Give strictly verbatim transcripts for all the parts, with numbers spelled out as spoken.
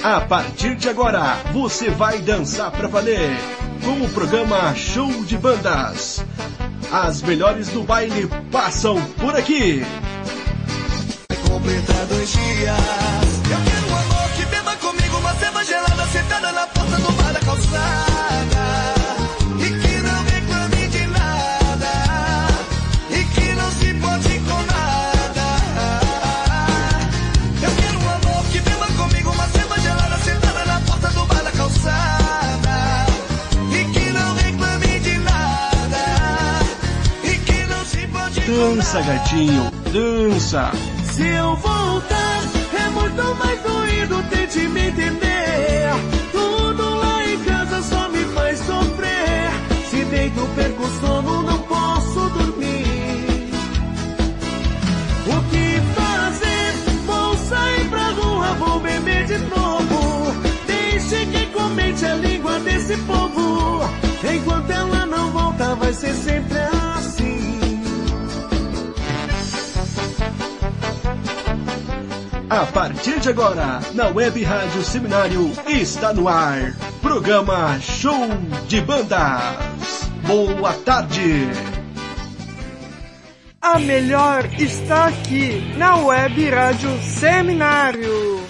A partir de agora, você vai dançar pra valer com o programa Show de Bandas. As melhores do baile passam por aqui. Vai completar dois dias. Eu quero um amor que beba comigo uma cerveja gelada sentada na porta do bar da calçada. E que não reclame de nada. E que não se pode com nada. Eu quero um amor que beba comigo uma cerveja gelada sentada na porta do bar da calçada. E que não reclame de nada. E que não se pode com nada. Dança, gatinho, dança. Se eu voltar, é muito mais doído, tente me entender. Tudo lá em casa só me faz sofrer. Se deito, perco o sono, não posso dormir. O que fazer? Vou sair pra rua, vou beber de novo. Deixe que comente a língua desse povo. Enquanto ela não volta, vai ser sempre assim. A partir de agora, na Web Rádio Seminário, está no ar, programa Show de Bandas. Boa tarde! A melhor está aqui, na Web Rádio Seminário.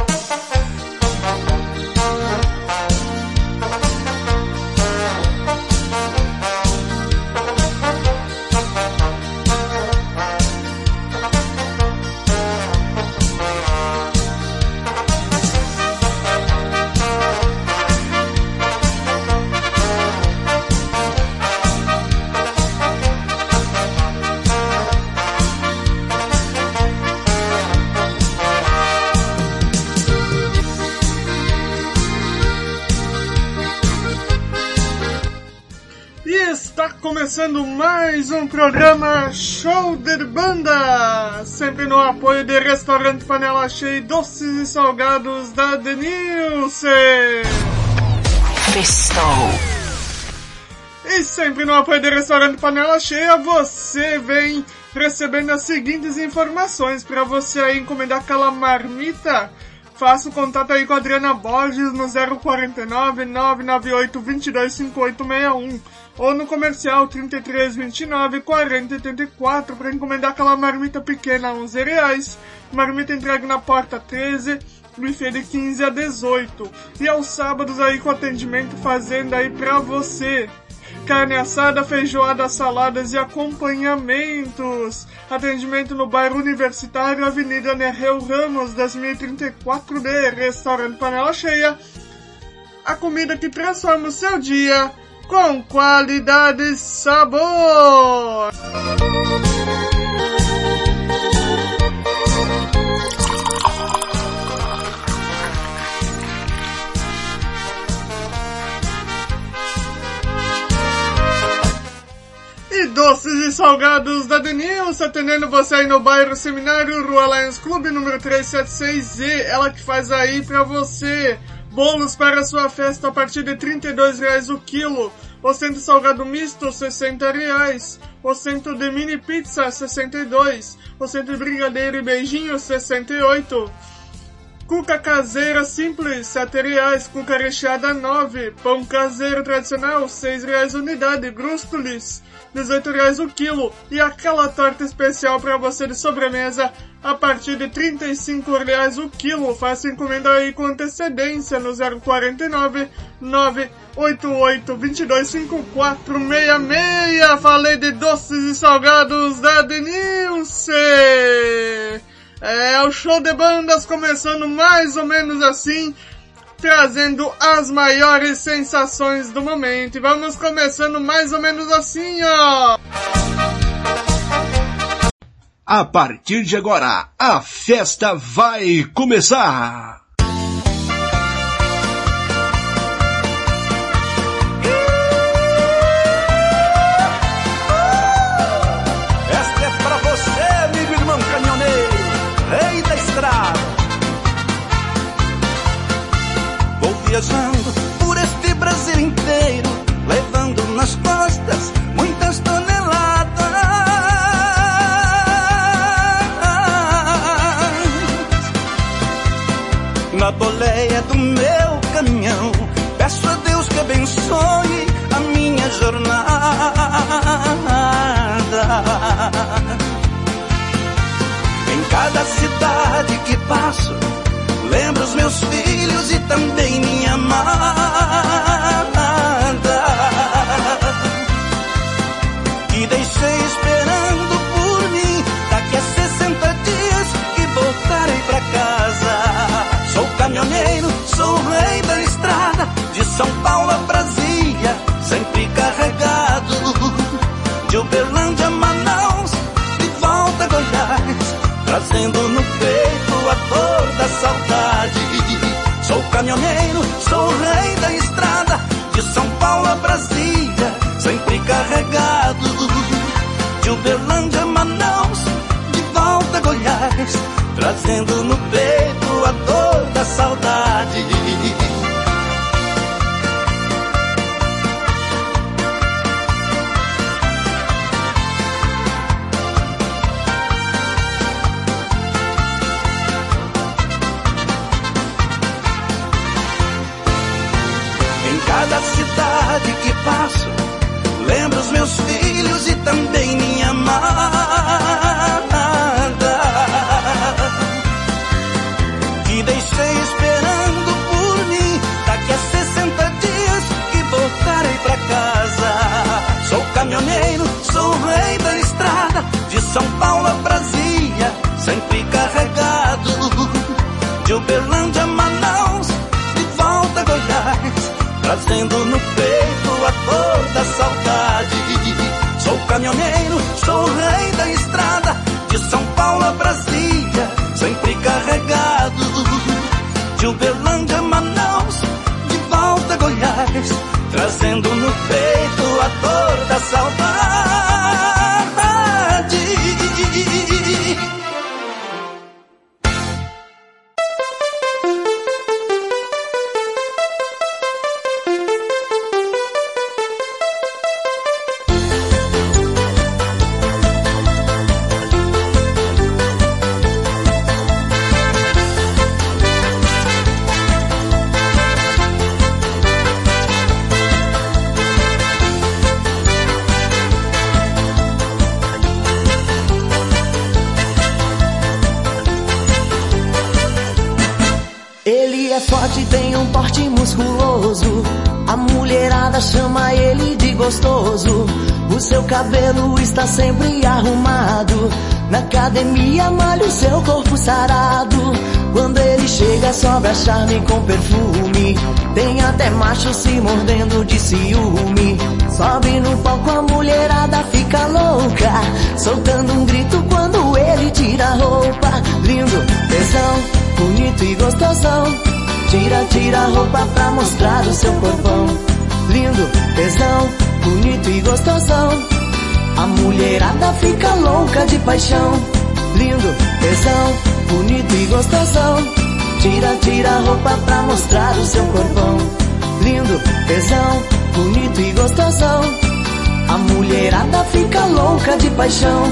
Começando mais um programa Show de Banda, sempre no apoio de Restaurante Panela Cheia, doces e salgados da Denilce. Festou. E sempre no apoio de Restaurante Panela Cheia, você vem recebendo as seguintes informações para você aí encomendar aquela marmita. Faça o contato aí com a Adriana Borges no zero quatro nove, nove nove oito, dois dois cinco oito seis um ou no comercial trinta e três, vinte e nove, quarenta, oitenta e quatro para encomendar aquela marmita pequena a onze reais, marmita entregue na porta treze, buffet de quinze a dezoito, e aos sábados aí com atendimento fazenda aí pra você. Carne assada, feijoada, saladas e acompanhamentos. Atendimento no bairro Universitário, Avenida Nereu Ramos, das mil e trinta e quatro D, Restaurante Panela Cheia. A comida que transforma o seu dia com qualidade e sabor. E doces e salgados da Denilce, atendendo você aí no bairro Seminário, Rua Lions Clube, número trezentos e setenta e seis Z. Ela que faz aí pra você bolos para a sua festa a partir de trinta e dois reais o quilo. O centro salgado misto, sessenta reais. O centro de mini pizza, sessenta e dois. O centro de brigadeiro e beijinho, sessenta e oito. Cuca caseira simples, sete reais. Cuca recheada, nove. Pão caseiro tradicional, seis reais unidade. Grústulis, dezoito reais o quilo. E aquela torta especial para você de sobremesa a partir de trinta e cinco reais o quilo. Faça encomenda aí com antecedência no zero quatro nove, nove oito oito, dois dois cinco quatro seis seis. Falei de doces e salgados da Denilce. É o Show de Bandas começando mais ou menos assim, trazendo as maiores sensações do momento. E vamos começando mais ou menos assim, ó. A partir de agora, a festa vai começar. Esta é pra você, amigo irmão caminhoneiro, rei da estrada. Vou viajando por este Brasil inteiro, levando nas costas muitas toneladas. na boleia do meu caminhão. Peço a Deus que abençoe a minha jornada. Em cada cidade que passo, lembro os meus filhos e também minha amada, que deixei esperando por mim. Daqui a sessenta dias que voltarei pra casa. Sou caminhoneiro, sou o rei da estrada, de São Paulo a Brasília, sempre carregado. De Uberlândia a Manaus, de volta a Goiás, trazendo no peito a dor da saudade. Sou caminhoneiro, sou o rei da estrada, de São Paulo a Brasília, sempre carregado. De Uberlândia a Manaus, de volta a Goiás, trazendo no peito a dor da saudade. Cada cidade que passo, lembro os meus filhos e também minha amada, que deixei esperando por mim. Daqui a sessenta dias que voltarei pra casa. Sou caminhoneiro, sou o rei da estrada, de São Paulo a Brasília, sempre carregado. De Uberlândia a Manaus, de volta a Goiás, trazendo no peito a dor da saudade. Sou caminhoneiro, sou o rei da estrada, de São Paulo a Brasília, sempre carregado. De Uberlândia a Manaus, de volta a Goiás, trazendo no peito a dor da saudade. Forte, tem um porte musculoso, a mulherada chama ele de gostoso. O seu cabelo está sempre arrumado, na academia malha o seu corpo sarado. Quando ele chega sobra charme com perfume, tem até macho se mordendo de ciúme. Sobe no palco, a mulherada fica louca, soltando um grito quando ele tira a roupa. Lindo, tesão, bonito e gostosão, tira, tira a roupa pra mostrar o seu corpão. Lindo, tesão, bonito e gostosão, a mulherada fica louca de paixão. Lindo, tesão, bonito e gostosão, tira, tira a roupa pra mostrar o seu corpão. Lindo, tesão, bonito e gostosão, a mulherada fica louca de paixão.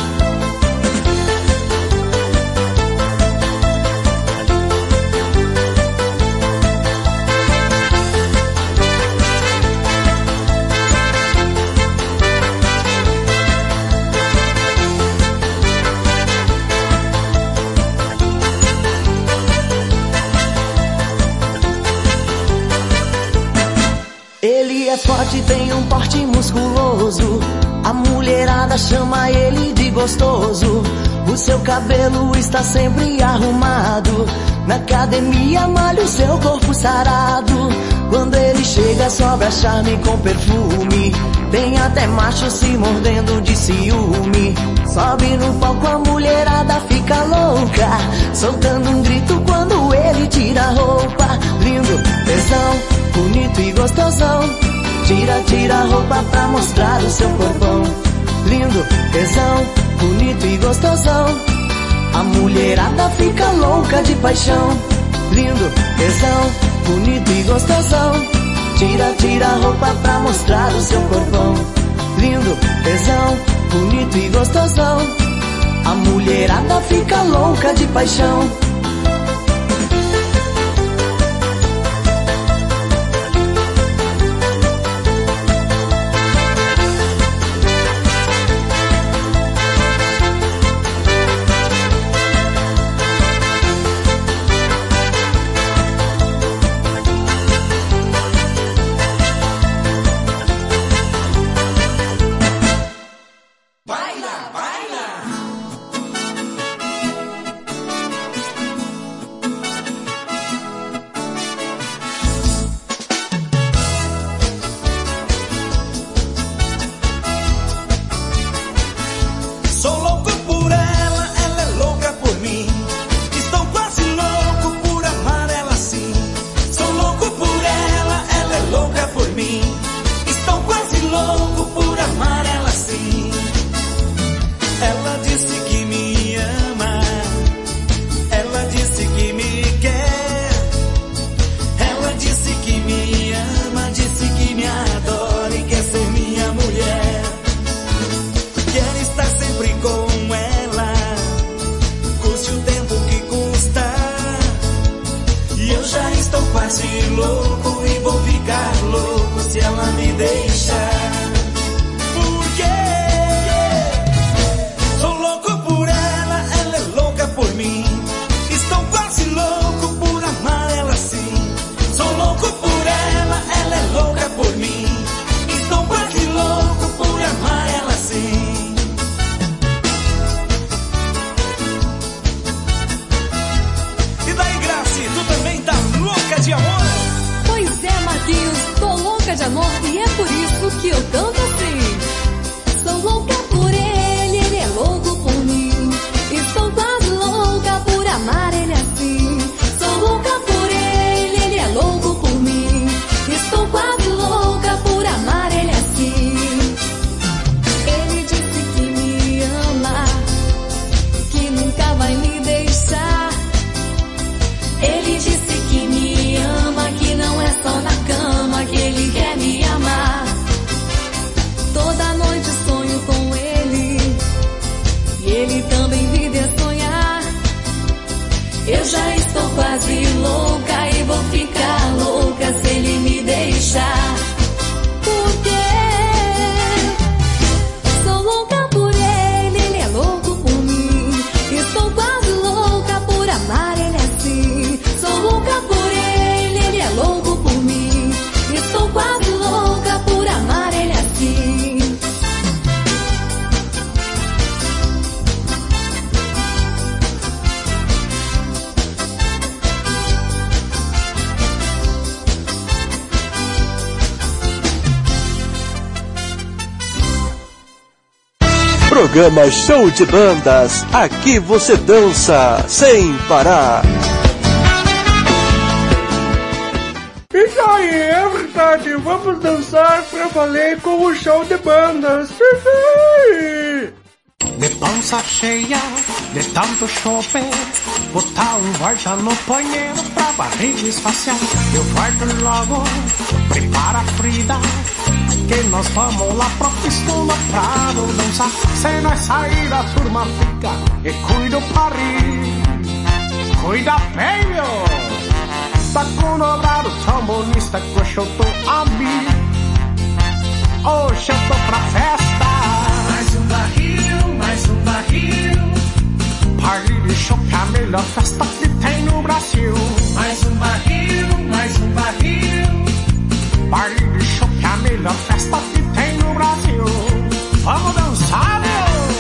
É forte, tem um porte musculoso, a mulherada chama ele de gostoso. O seu cabelo está sempre arrumado, na academia malha o seu corpo sarado. Quando ele chega sobra charme com perfume, tem até macho se mordendo de ciúme. Sobe no palco, a mulherada fica louca, soltando um grito quando ele tira a roupa. Lindo, tesão, bonito e gostosão, tira, tira a roupa pra mostrar o seu corpão. Lindo, tesão, bonito e gostosão, a mulherada fica louca de paixão. Lindo, tesão, bonito e gostosão, tira, tira a roupa pra mostrar o seu corpão. Lindo, tesão, bonito e gostosão, a mulherada fica louca de paixão. ele também vive a sonhar. Eu já estou quase louca e vou ficar louca se ele me deixar. Por quê? Sou louca por ele, ele é louco por mim. Estou quase louca por amar ele assim. Sou louca por ele, ele é louco por mim. Estou quase louca por amar ele assim. Programa Show de Bandas. Aqui você dança sem parar. Isso aí, é verdade. Vamos dançar pra valer com o show de bandas. De pança cheia, de tanto chover, botar um guarda no banheiro pra barriga esfaciar. Eu guardo logo, prepara a Frida, que nós vamos lá pro pistola pra não dançar. Se nós sair a turma fica e cuida o pari. Cuida bem, meu. Tá com dobrado trombonista que hoje eu tô a mim. Hoje eu tô pra festa. Mais um barril, mais um barril. Party de show que é a melhor festa que tem no Brasil. Mais um barril, mais um barril. Party de show que é a melhor festa que tem no Brasil. Vamos dançar, meu!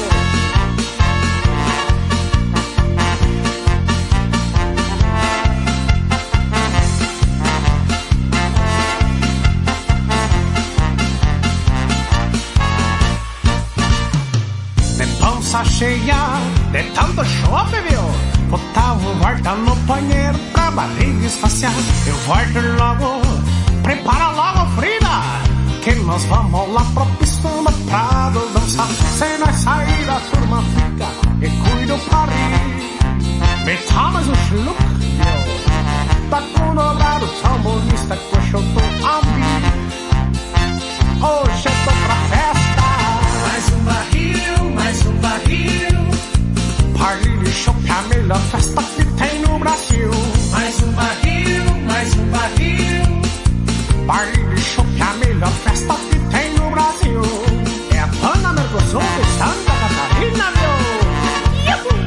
De pança cheia, de tanto chope, viu? Botava o guarda no banheiro pra barriga esfaciar. Eu guardo logo, prepara logo, Frida, que nós vamos lá pro pistola pra dançar. Se nós sair a turma fica e cuida o pari. Metamos o schluck, viu? Tá com dobrado trombonista que hoje eu tô a mim. Hoje eu tô pra festa. Mais um barril, mais um barril. Party de show que é a melhor festa que tem no Brasil. Mais um barril, mais um barril. Party de show que é a melhor festa que tem no Brasil. É a banda Mercosul de Santa Catarina, meu. Yuhu!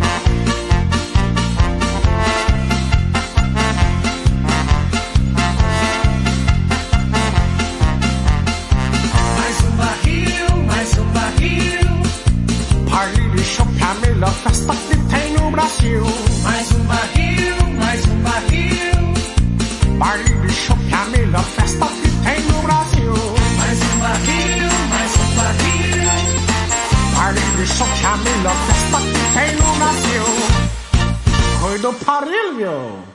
Mais um barril, mais um barril. Party de show que é a melhor festa que tem no Brasil. Mais um barril, mais um barril. Party de show que é a melhor festa que tem no Brasil. Mais um barril, mais um barril. Party de show que é a melhor festa que tem no Brasil. Cuida do paril, meu.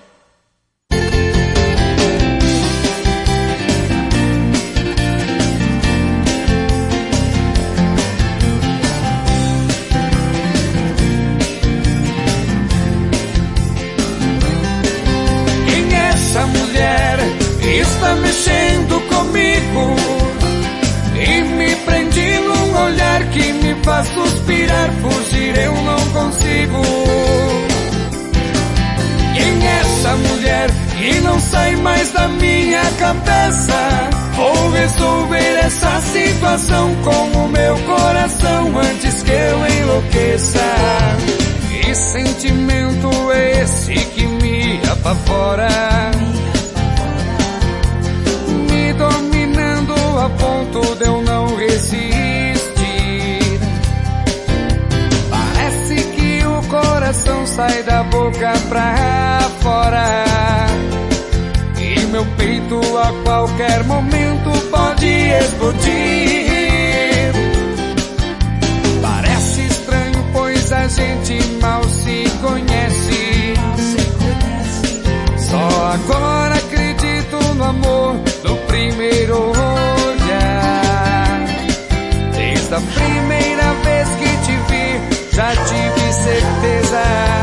Essa mulher está mexendo comigo e me prende num olhar que me faz suspirar. Fugir eu não consigo. Quem é essa mulher que não sai mais da minha cabeça? Vou resolver essa situação com o meu coração antes que eu enlouqueça. Que sentimento é esse que me apavora? Me dominando a ponto de eu não resistir. Parece que o coração sai da boca pra fora e meu peito a qualquer momento pode explodir. Parece estranho, pois a gente mal se conhece. Só agora acredito no amor do primeiro olhar. Desde a primeira vez que te vi, já tive certeza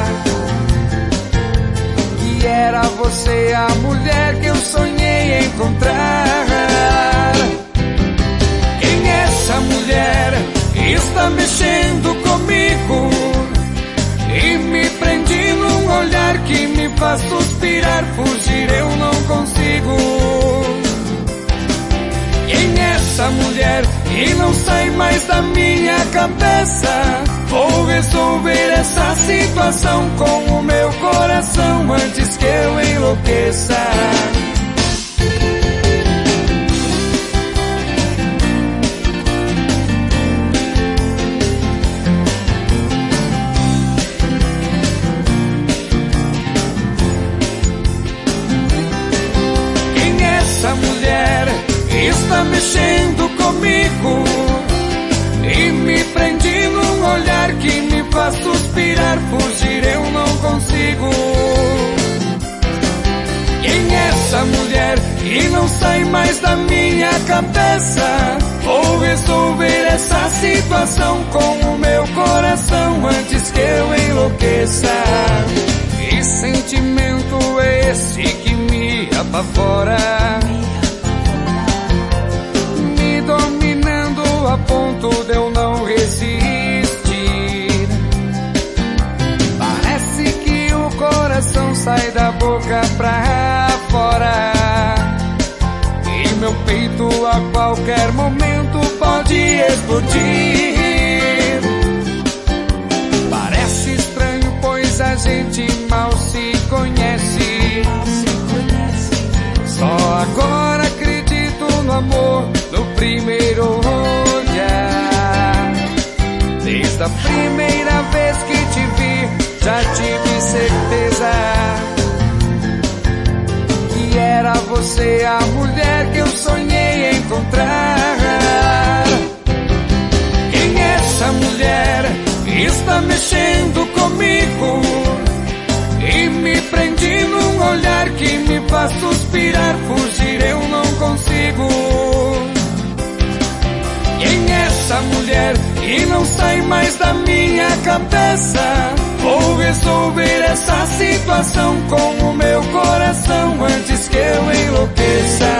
que era você a mulher que eu sonhei encontrar. Quem é essa mulher? está mexendo comigo e me prende num olhar que me faz suspirar. Fugir eu não consigo. Quem é essa mulher que não sai mais da minha cabeça? Vou resolver essa situação com o meu coração antes que eu enlouqueça. Quem é essa mulher que está mexendo comigo e me prende num olhar que me faz suspirar? Fugir eu não consigo. Quem é essa mulher que não sai mais da minha cabeça? Vou resolver essa situação com o meu coração antes que eu enlouqueça. Que sentimento é esse que me apavora, me dominando a ponto de eu não resistir? Parece que o coração sai da boca pra fora e meu peito a qualquer momento pode explodir. Parece estranho, pois a gente mal se conhece. Só agora acredito no amor do primeiro olhar. Desde a primeira vez que te vi, já tive certeza que era você a mulher que eu sonhei encontrar. Quem é essa mulher que está mexendo comigo e me prende num olhar que me faz suspirar? Fugir eu não consigo. Quem é essa mulher que não sai mais da minha cabeça? Vou resolver essa situação com o meu coração antes que eu enlouqueça.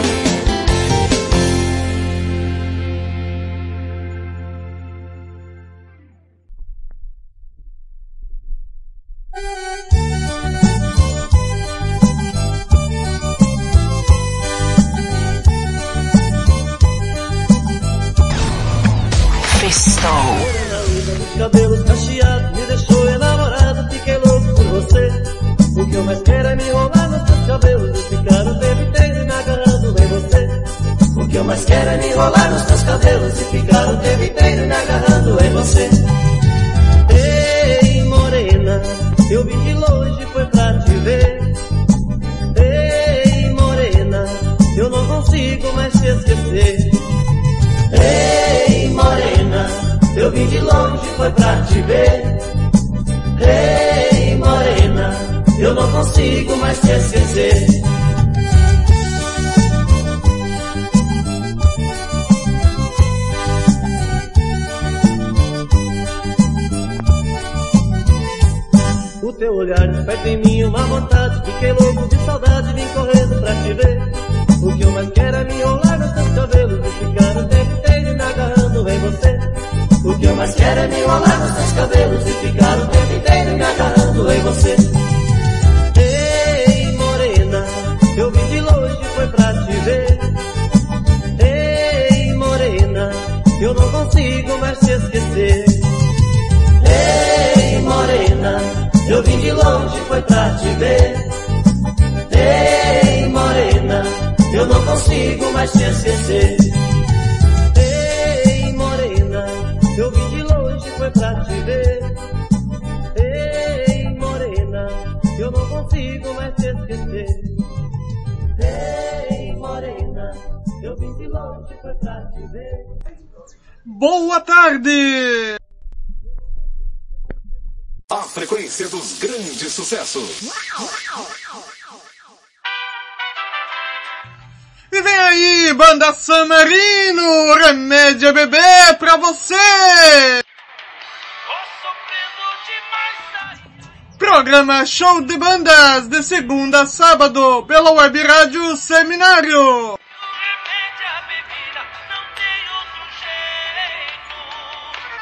Cabelos cacheados, me deixou enamorado, fiquei louco por você. O que eu mais quero é me enrolar nos teus cabelos e ficar o tempo inteiro me agarrando em você. O que eu mais quero é me enrolar nos teus cabelos e ficar o tempo inteiro me agarrando em você. Ei, morena, eu vim de longe, foi pra te ver. Ei, morena, eu não consigo mais te esquecer. Ei, morena, eu vim de longe, foi pra te ver. Ei, morena, eu não consigo mais te esquecer. O teu olhar desperta em mim uma vontade, fiquei louco de saudade, vim correndo pra te ver. O que eu mais quero é me enrolar nos teus cabelos e ficar o tempo inteiro me agarrando em você. O que eu mais quero é me enrolar nos teus cabelos e ficar o tempo inteiro me agarrando em você. Ei, morena, eu vim de longe, foi pra te ver. Ei, morena, eu não consigo mais te esquecer. Ei, morena, eu vim de longe, foi pra te ver. Ei, morena, eu não consigo mais te esquecer. Ei, morena, eu vim de longe, foi pra te ver. Ei, morena, eu não consigo mais te esquecer. Ei, morena, eu vim de longe, foi pra te ver. Boa tarde! A frequência dos grandes sucessos. E vem aí, Banda San Marino, Remédio Bebê pra você! Programa Show de Bandas, de segunda a sábado, pela Web Rádio Seminário.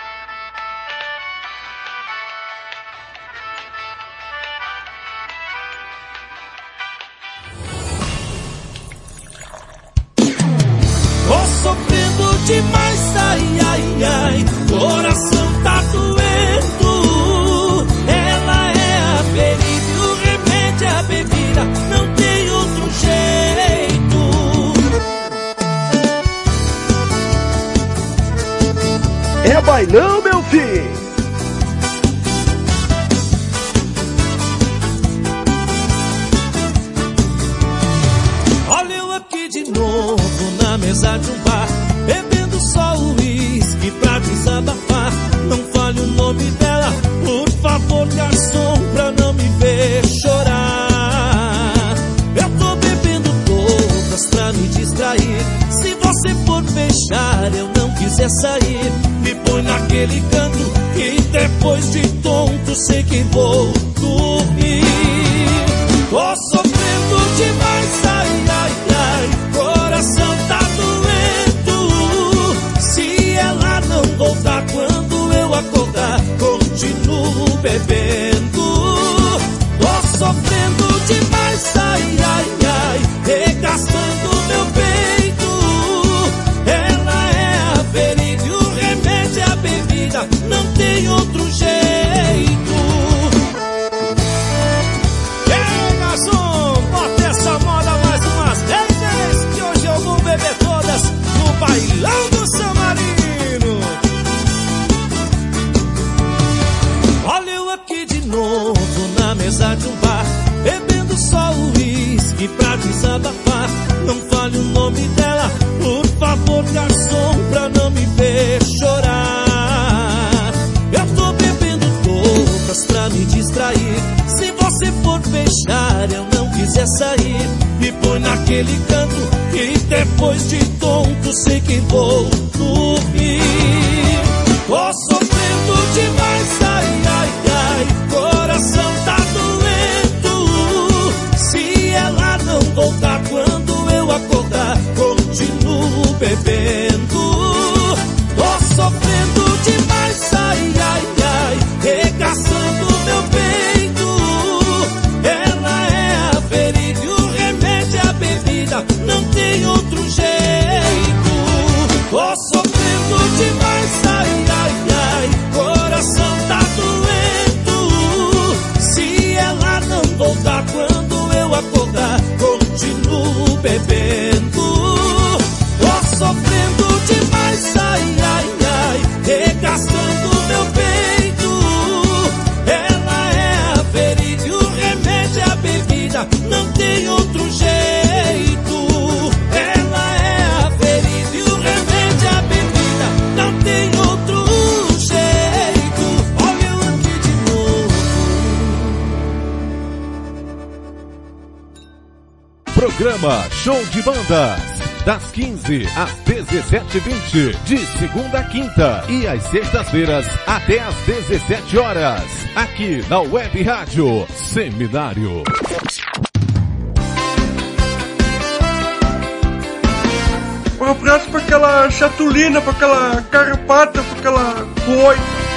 demais, ai, ai, ai, coração tá doendo. Ela é a ferida, o remédio é a bebida, não tem outro jeito. É bailão, meu filho. Olha eu aqui de novo na mesa de um bar, bebendo só o uísque pra desabafar. Não fale o nome dela, por favor, garçom, pra não me ver chorar. Eu tô bebendo todas pra me distrair. Se você for fechar, eu não quiser sair, me põe naquele canto que depois de tonto sei que vou dormir. Tô sofrendo demais, ai, ai, ai, coração tá doendo. Se ela não voltar quando eu acordar, continuo bebendo. Tô sofrendo demais, ai, ai, ai, regaçando meu peito. Ela é a ferida e o remédio é a bebida, não tem outro jeito. Ei, garçom, bota essa moda mais umas dez vezes, que hoje eu vou beber todas no bailão do San Marino. Olha eu aqui de novo na mesa de um bar, bebendo só o uísque pra desabafar. Não fale o nome dela, por favor, garçom, pra não me ver chorar. Eu tô bebendo todas pra me distrair. Se você for fechar, eu não quiser sair, me põe naquele canto que depois de tonto sei que vou dormir. Tô sofrendo demais, ai, ai, ai, coração tá doendo. Se ela não voltar quando eu acordar, continuo bebendo. Tô sofrendo demais, ai, ai, ai, regaçando meu peito. Ela é a ferida e o remédio é a bebida, não tem outro jeito. Tô sofrendo demais, ai, ai, ai, coração tá doendo. Se ela não voltar quando eu acordar, continuo bebendo. Tô sofrendo demais, ai, ai, ai, regaçando meu peito. Ela é a ferida e o remédio é a bebida, não tem outro jeito. Ela é a ferida e o remédio é a bebida, não tem outro jeito. Olha eu aqui de novo. Programa Show de Bandas, das quinze às dezessete e vinte, de segunda a quinta e às sextas-feiras até às dezessete horas, aqui na Web Rádio Seminário. Um abraço pra aquela chatulina, pra aquela carapata, pra aquela boi.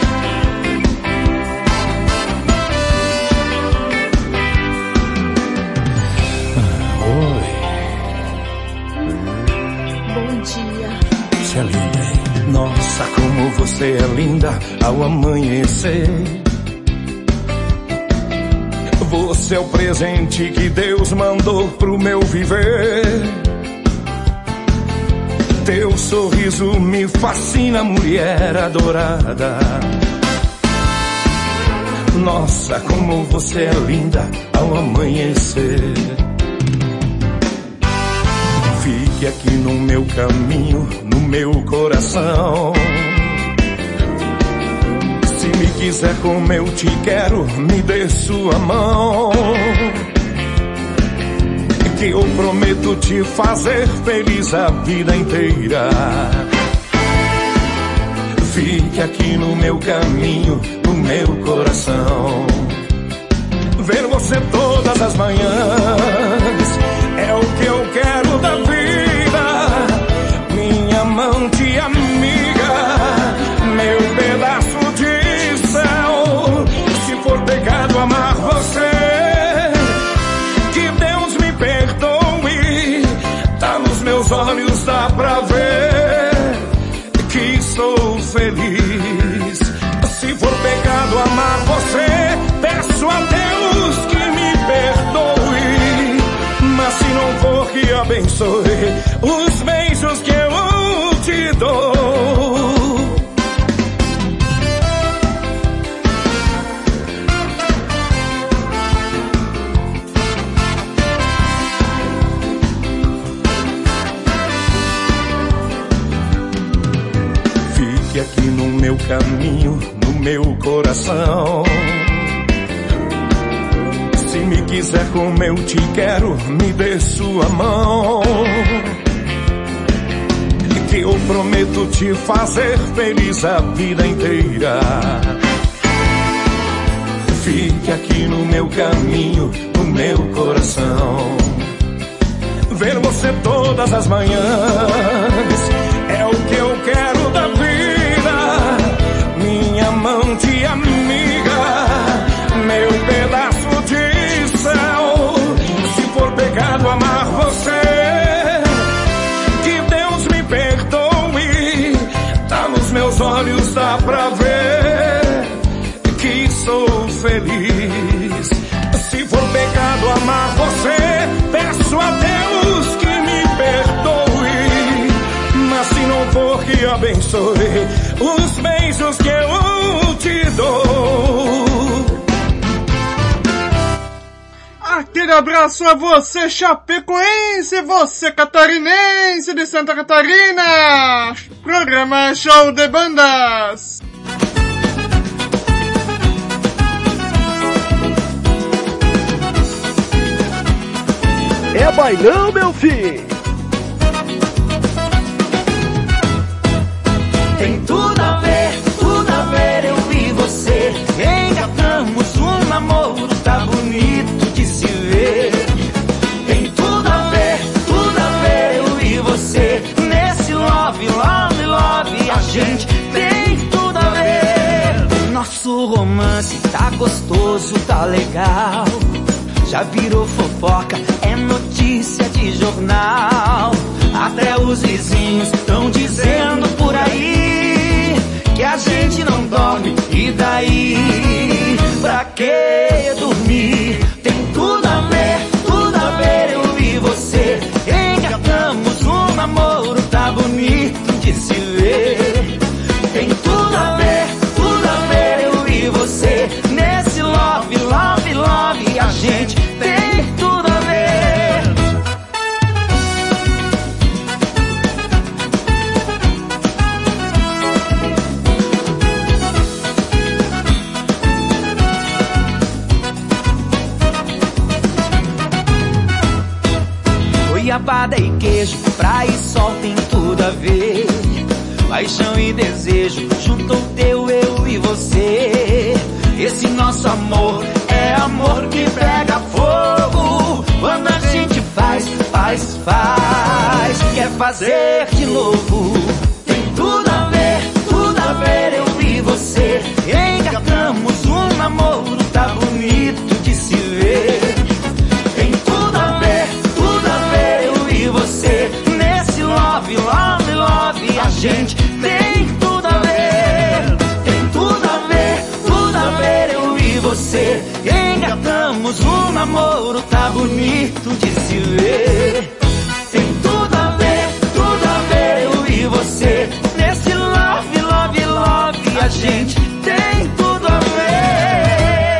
Bom dia. Você é linda, hein? Nossa, como você é linda ao amanhecer. Você é o presente que Deus mandou pro meu viver. Teu sorriso me fascina, mulher adorada. Nossa, como você é linda ao amanhecer. Fique aqui no meu caminho, no meu coração. Se me quiser como eu te quero, me dê sua mão, que eu prometo te fazer feliz a vida inteira. Fique aqui no meu caminho, no meu coração. Ver você todas as manhãs é o que eu quero da vida. Minha amante amiga, meu pedaço de céu. Se for pecado amar você, que Deus me perdoe. Tá nos meus olhos, dá pra ver. abençoe os beijos que eu te dou. Fique aqui no meu caminho, no meu coração. Se me quiser como eu te quero, me dê sua mão, que eu prometo te fazer feliz a vida inteira. Fique aqui no meu caminho, no meu coração. Ver você todas as manhãs é o que eu quero da vida. Minha amante amiga, meu pedaço de céu. Se for pecado amar você, que Deus me perdoe. Tá nos meus olhos, dá pra ver que sou feliz. Se for pecado amar você, peço a Deus que me perdoe. Mas se não for, que abençoe os beijos que eu te dou. Aquele abraço a você, chapecoense, você catarinense de Santa Catarina. Programa Show de Bandas. É bailão, meu filho! Tem tudo a ver, tudo a ver, eu e você. Engatamos um namoro, tá bonito de se ver. Tem tudo a ver, tudo a ver, eu e você. Nesse love, love, love, a gente tem tudo a ver. Nosso romance tá gostoso, tá legal. Já virou fofoca, é notícia de jornal. Até os vizinhos estão dizendo por aí que a gente não dorme, e daí? Pra que dormir? Tem tudo a ver, tudo a ver, eu e você. Engatamos um namoro, tá bonito de se ver. Tem tudo a ver, tudo a ver, eu e você. Nesse love, love, love, a gente tem tudo a ver. Goiabada e queijo, praia e sol tem tudo a ver. Paixão e desejo, juntou teu, eu e você. Esse nosso amor é amor que pega fogo. Quando a gente faz, faz, faz, quer fazer de novo. Tem tudo a ver, tudo a ver, eu e você. Engatamos um namoro, tá bonito de se ver. Tem tudo a ver, tudo a ver, eu e você. Nesse love, love, love, a gente tem tudo a ver. Tem tudo a ver, tudo a ver, eu e você. Engatamos um namoro, tá bonito de se ver. Tem tudo a ver, tudo a ver, eu e você. Nesse love, love, love, a gente tem tudo a ver.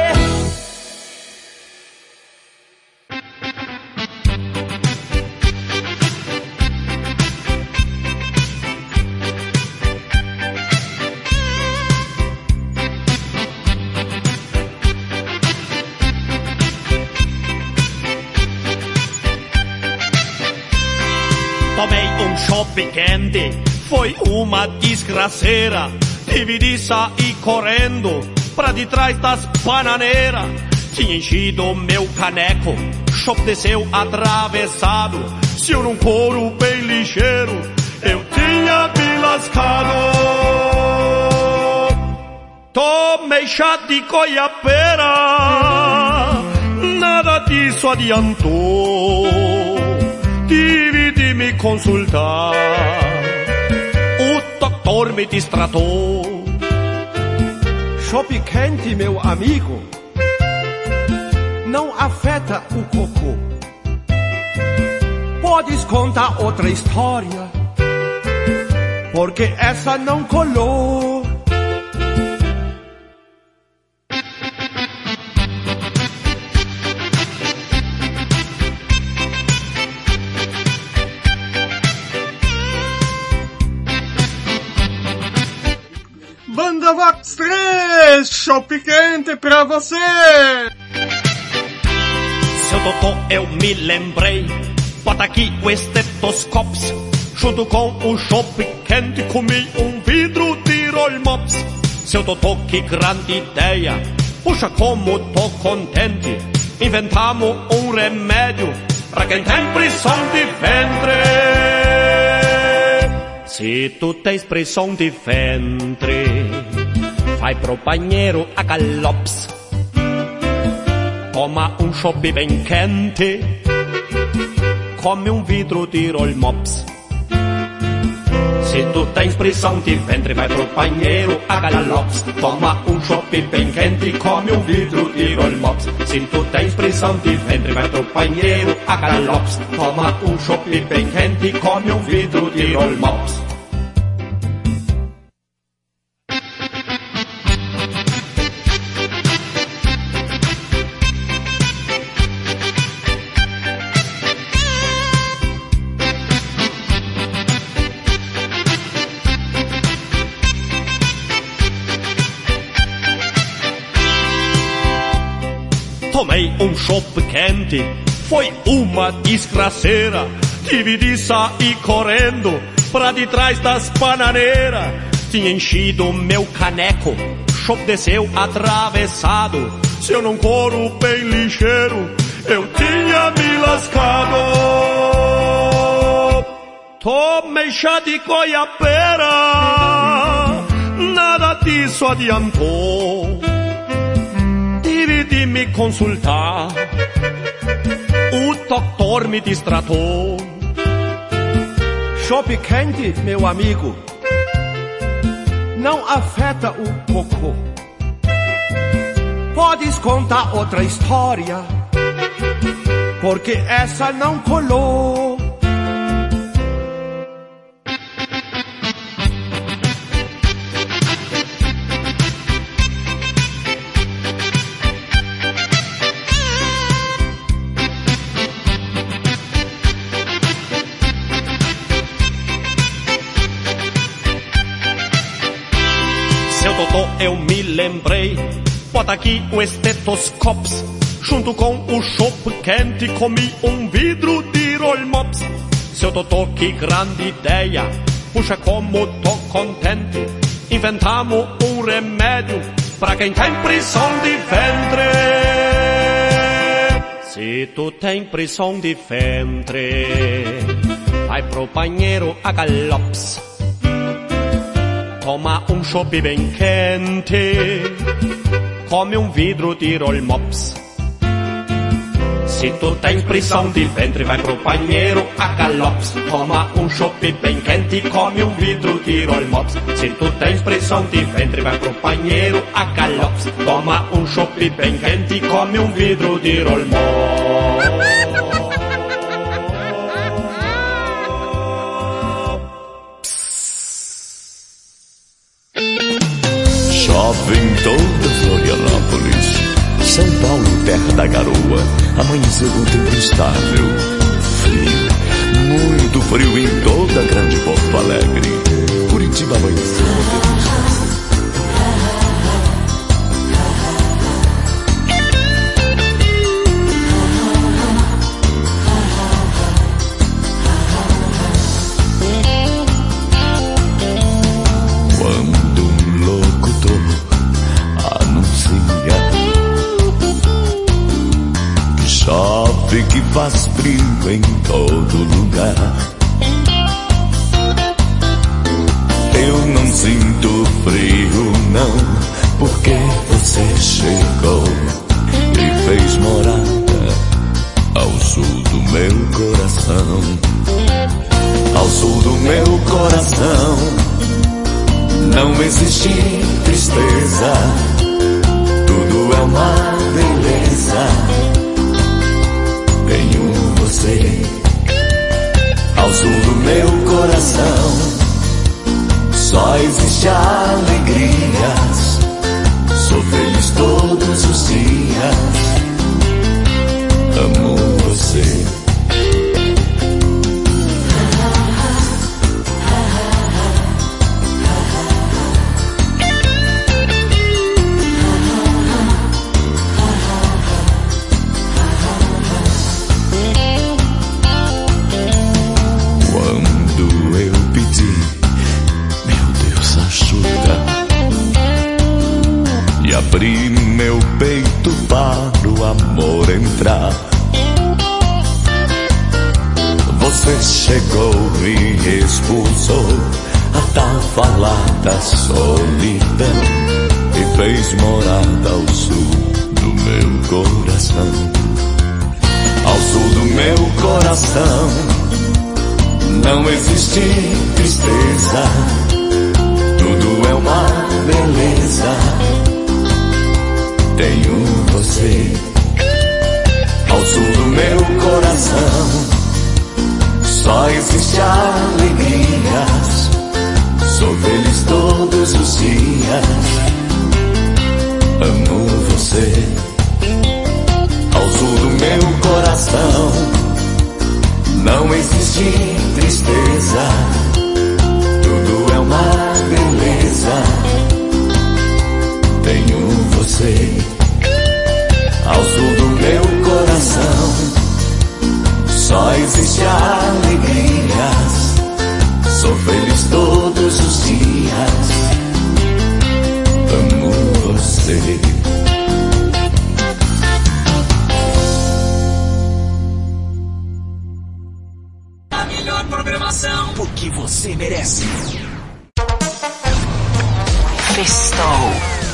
Tomei um chopp quente, foi uma desgraceira. Tive de sair correndo pra de trás das bananeiras. Tinha enchido meu caneco, chopp desceu atravessado. Se eu não couro bem ligeiro, eu tinha me lascado. Tomei chá de goiabeira, nada disso adiantou. Tive de me consultar, o doutor me distratou. Chopp quente, meu amigo, não afeta o cocô. Podes contar outra história, porque essa não colou. Banda Vox três, chopp quente pra você! Seu doutor, eu me lembrei, bota aqui o estetoscópio. Junto com o chopp quente comi um vidro de rollmops. Seu doutor, que grande ideia, puxa como tô contente. Inventamos um remédio pra quem tem prisão de ventre. Se tu tens prisão de ventre, vai pro banheiro a galops. Toma um chopp bem quente, come um vidro de rollmops. Se tu tens prisão de ventre, vai pro banheiro a galops. Toma um chopp bem quente, come um vidro de rollmops. Se tu tens prisão de ventre, vai pro banheiro a galops. Toma um chopp bem quente, come um vidro de rollmops. Tomei um chopp quente, foi uma desgraceira. Tive de sair correndo pra de trás das bananeiras. Tinha enchido meu caneco, chopp desceu atravessado. Se eu não corro bem ligeiro, eu tinha me lascado. Tomei chá de goiabeira, nada disso adiantou. Tive de me consultar, o doutor me distratou. Chopp quente, meu amigo, não afeta o cocô. Podes contar outra história, porque essa não colou. Eu me lembrei, bota aqui o estetoscópio. Junto com o chopp quente comi um vidro de rollmops. Seu doutor, que grande ideia, puxa como tô contente. Inventamos um remédio pra quem tem prisão de ventre. Se tu tem prisão de ventre, vai pro banheiro a galops. Toma um chopp bem quente, come um vidro de rollmops. Se tu tens prisão de ventre, vai pro banheiro a galops. Toma um chopp bem quente, come um vidro de rollmops. Se tu tens prisão de ventre, vai pro banheiro a galops. Toma um chopp bem quente, come um vidro de rollmops. Chove em toda Florianópolis, São Paulo, terra da garoa. Amanheceu com tempo instável, frio, muito frio em toda a grande Porto Alegre. Curitiba amanheceu com tempo instável. Que faz frio em todo lugar. Eu não sinto frio não, porque você chegou e fez morada ao sul do meu coração. Ao sul do meu coração não existe tristeza, tudo é uma beleza. Tenho você entrar. Você chegou e expulsou a tal falada solidão e fez morada ao sul do meu coração. Ao sul do meu coração não existe tristeza, tudo é uma beleza. Tenho você. Ao sul do meu coração só existe alegrias, sou feliz todos os dias. Amo você. Ao sul do meu coração não existe tristeza, tudo é uma beleza. Tenho você. Ao sul do meu coração só existe alegrias, sou feliz todos os dias. Amo você. A melhor programação, o que você merece. Festou.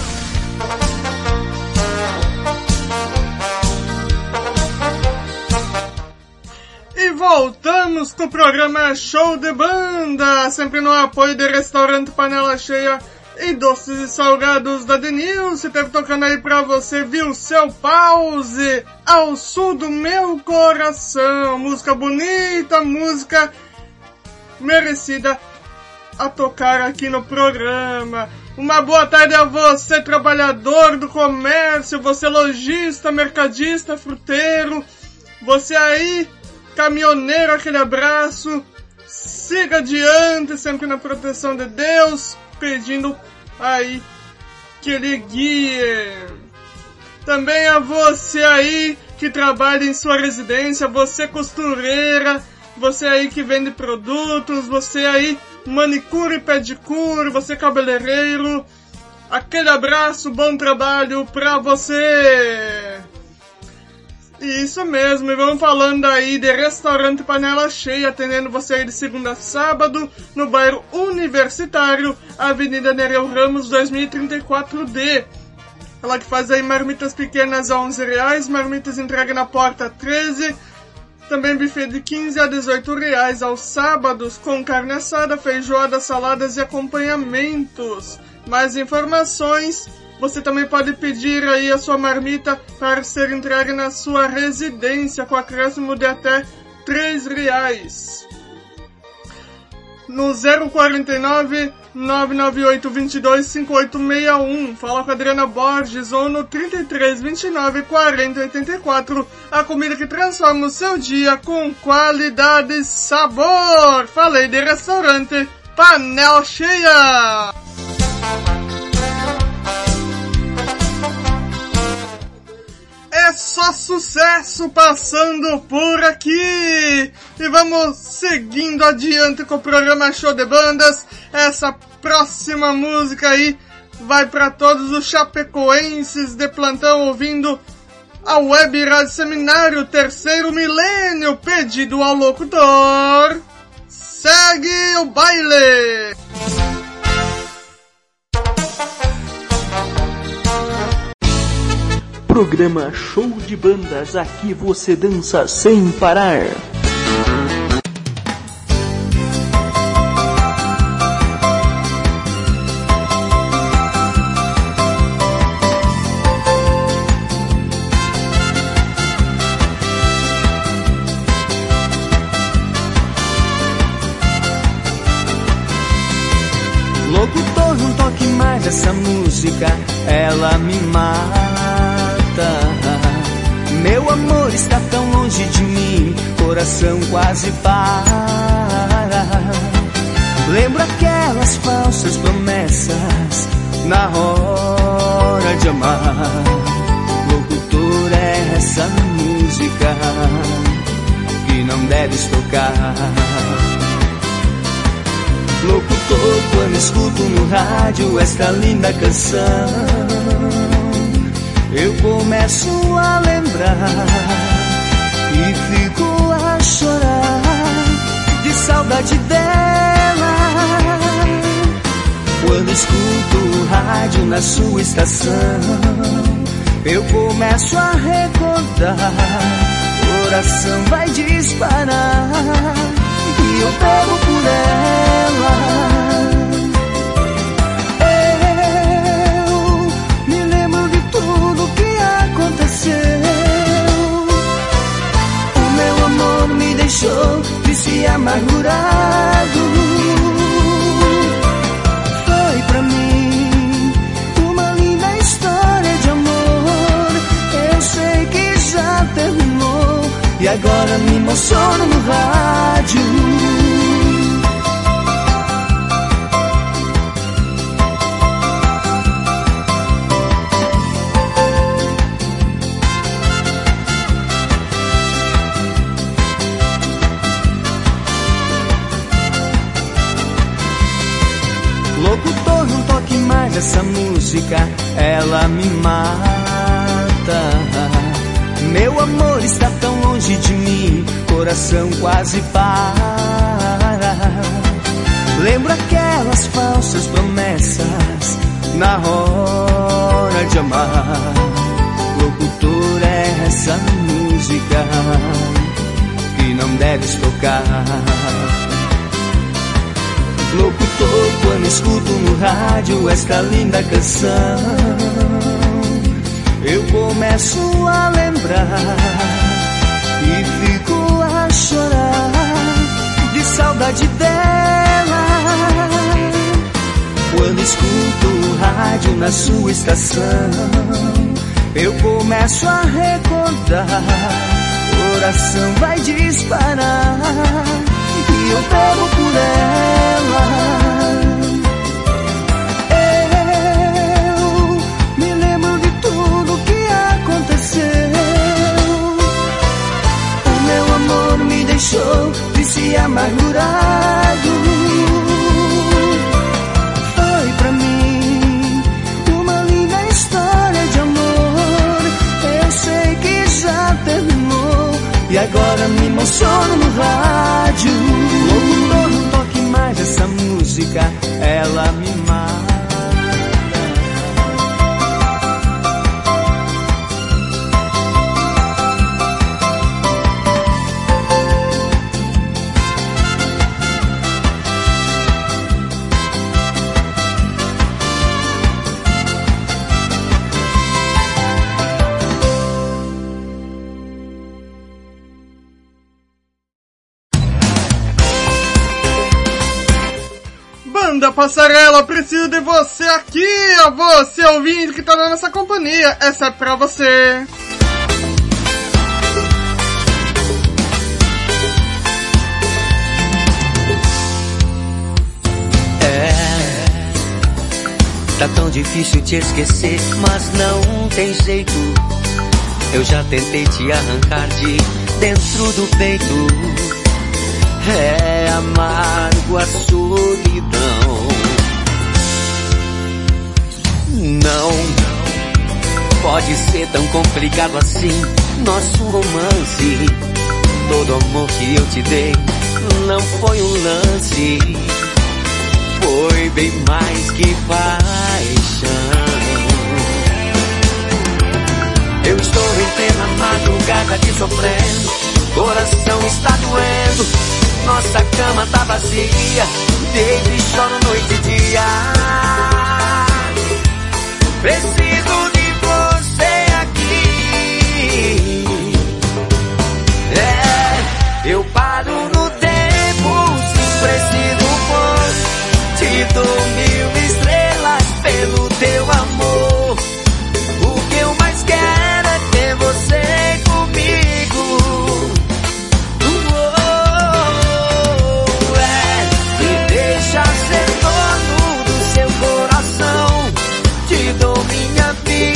E voltamos com o programa Show de Banda, sempre no apoio do restaurante Panela Cheia e doces e salgados da Denilce. Teve tocando aí pra você, viu, seu pause, Ao Sul do Meu Coração. Música bonita, música merecida a tocar aqui no programa. Uma boa tarde a você, trabalhador do comércio, você lojista, mercadista, fruteiro, você aí, caminhoneiro, aquele abraço. Siga adiante, sempre na proteção de Deus, pedindo aí que Ele guie. Também a você aí que trabalha em sua residência, você costureira, você aí que vende produtos, você aí manicure e pedicure, você cabeleireiro, aquele abraço, bom trabalho pra você. Isso mesmo, e vamos falando aí de restaurante Panela Cheia, atendendo você aí de segunda a sábado, no bairro Universitário, Avenida Nereu Ramos, dois mil e trinta e quatro D. Ela que faz aí marmitas pequenas a onze reais, marmitas entregue na porta a treze, também buffet de quinze a dezoito reais aos sábados, com carne assada, feijoada, saladas e acompanhamentos. Mais informações, você também pode pedir aí a sua marmita para ser entregue na sua residência, com acréscimo de até três reais. No zero quarenta e nove, nove nove oito, dois dois, cinco oito seis um. Fala com a Adriana Borges, ou no trinta e três, vinte e nove, quarenta, oitenta e quatro. A comida que transforma o seu dia com qualidade e sabor. Falei de restaurante Panela Cheia. É só sucesso passando por aqui! E vamos seguindo adiante com o programa Show de Bandas. Essa próxima música aí vai para todos os chapecoenses de plantão ouvindo a Web Rádio Seminário Terceiro Milênio. Pedido ao locutor. Segue o baile! Programa Show de Bandas, aqui você dança sem parar. Locutor, não toque mais essa música, ela me mata. Meu amor está tão longe de mim, coração quase para. Lembro aquelas falsas promessas na hora de amar. Locutor, é essa música que não deves tocar. Locutor, quando escuto no rádio esta linda canção, eu começo a lembrar e fico a chorar de saudade dela. Quando escuto o rádio na sua estação, eu começo a recordar, coração vai disparar e eu pego por ela. Eu me lembro de tudo que aconteceu. O meu amor me deixou triste e amargurado. Foi pra mim uma linda história de amor. Eu sei que já terminou e agora me emociono no rádio. Locutor, não toque mais essa música, ela me mata. Meu amor está tão longe de mim, coração quase para. Lembro aquelas falsas promessas na hora de amar. Locutor, é essa música que não deves tocar. Locutor, quando escuto no rádio esta linda canção, eu começo a lembrar e fico a chorar de saudade dela. Quando escuto o rádio na sua estação, eu começo a recordar, coração vai disparar e eu pego por ela. Eu me lembro de tudo que aconteceu. O meu amor me deixou triste e amargurado. Foi pra mim uma linda história de amor. Eu sei que já terminou e agora me emociono no rádio. Locutor, não toque mais essa música, ela me mata. Banda Passarela, preciso de você aqui, ó, você ouvinte que tá na nossa companhia, essa é pra você. É, tá tão difícil te esquecer, mas não tem jeito. Eu já tentei te arrancar de dentro do peito. É amargo a solidão. Não pode ser tão complicado assim nosso romance. Todo amor que eu te dei não foi um lance, foi bem mais que paixão. Eu estou em plena madrugada te sofrendo, coração está doendo, nossa cama tá vazia, deito e choro noite e dia. Preciso de você aqui. É, eu paro no tempo, se preciso for, te dou mil estrelas pelo teu amor. O que eu mais quero é ter você comigo. Ser dono do seu coração, te dou minha vida.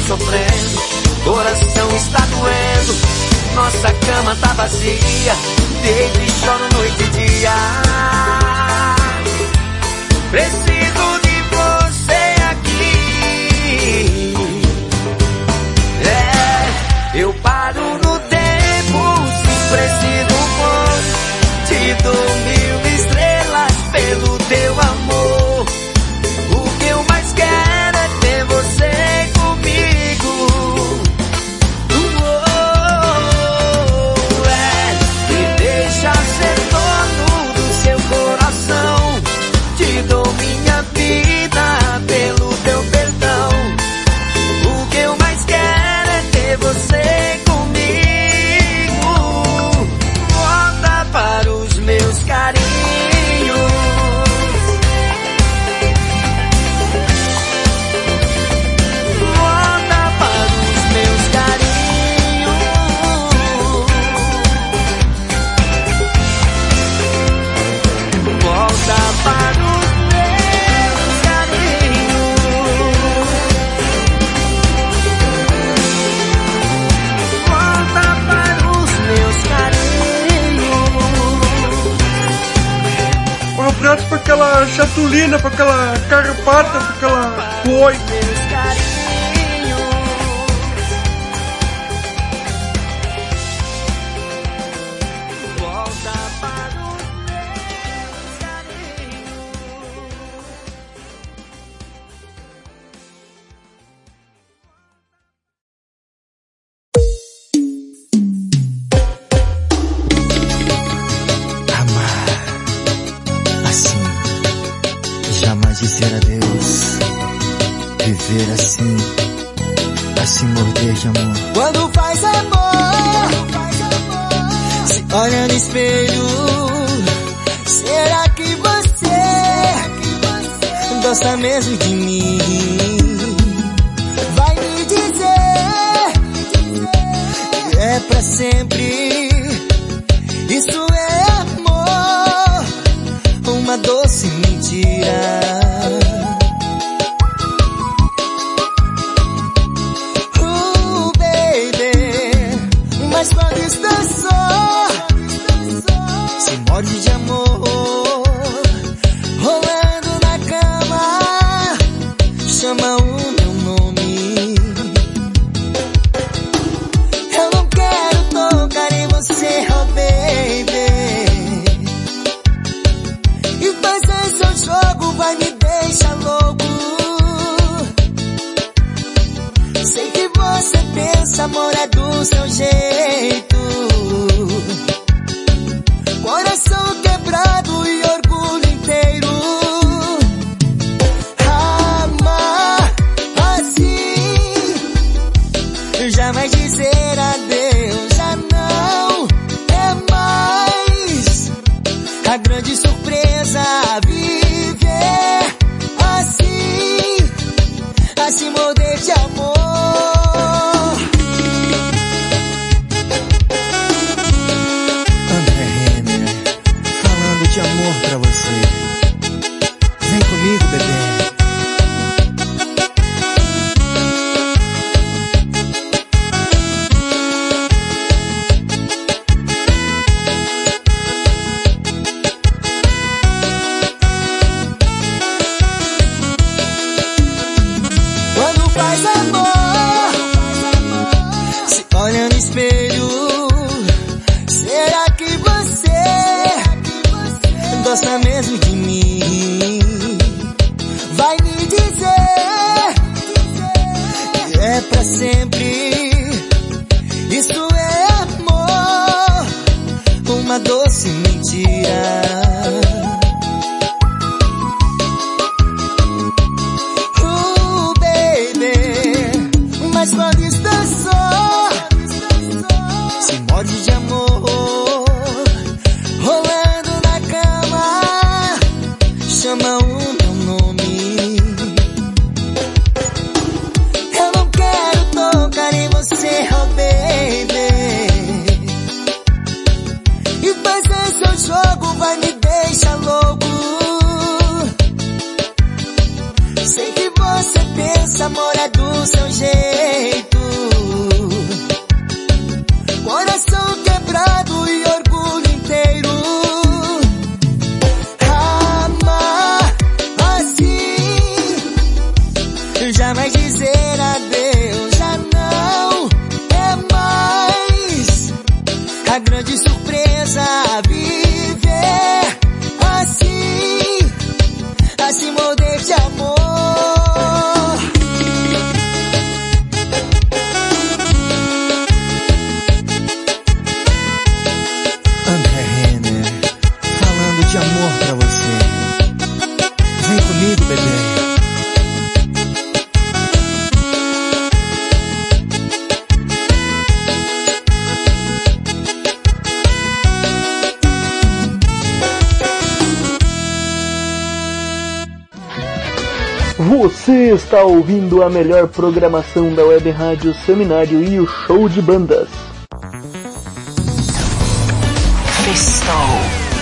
sofrendo, coração está doendo, nossa cama tá vazia, deito e choro noite e dia. Preciso de você aqui. É, eu paro no tempo, se preciso for, te dou mil estrelas pelo teu amor. O que eu mais quero é ter você comigo. Oh, é, me deixa ser dono do seu coração. Te dou minha vida pelo teu perdão. O que eu mais quero é ter você comigo. Volta para os meus carinhos. Volta para os meus carinhos. Volta para os Um abraço pra aquela chatulina, pra aquela carpata, pra aquela boi. Dizer adeus, viver assim, assim morder de amor. Quando faz amor, se olha no espelho, será que você gosta mesmo de mim? Vai me dizer que é pra sempre. Isso é amor, uma doce mentira. Mas quando está só, se morde de amor, rolando na cama, chama o meu nome. Eu não quero tocar em você, oh baby. E fazer seu jogo vai me deixar louco. Sei que você pensa, amor é do seu jeito. Coração quebrado e orgulho inteiro. Amar assim, jamais dizer adeus, já não é mais a grande surpresa. Viver assim, assim morder de amor. De amor pra você. Vem comigo, bebê. Quando faz amor, se olha no espelho, será que você gosta mesmo de mim? Vai me dizer que é pra sempre. Isso é amor, uma doce mentira. Uh, baby, mas quando está só, se morde de amor, rolando na cama, chama o meu nome. Eu não quero tocar em você, oh baby. E fazer seu jogo vai me deixar louco. Sei que você pensa, amor é do seu jeito. Você está ouvindo a melhor programação da Web Rádio Seminário e o Show de Bandas. Estou.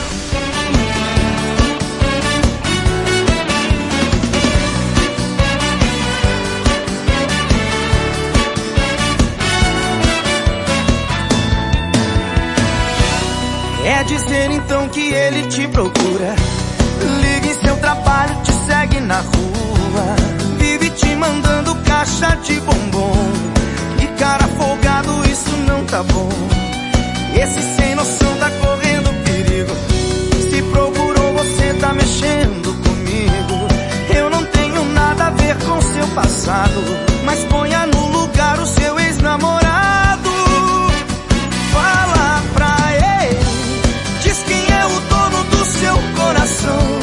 É dizer então que ele te procura, liga em seu trabalho, te segue na rua, vive te mandando caixa de bombom. E cara folgado, isso não tá bom. Esse sem noção tá correndo perigo. Se procurou, você tá mexendo comigo. Eu não tenho nada a ver com seu passado, mas ponha no lugar o seu ex-namorado. Fala pra ele, diz quem é o dono do seu coração.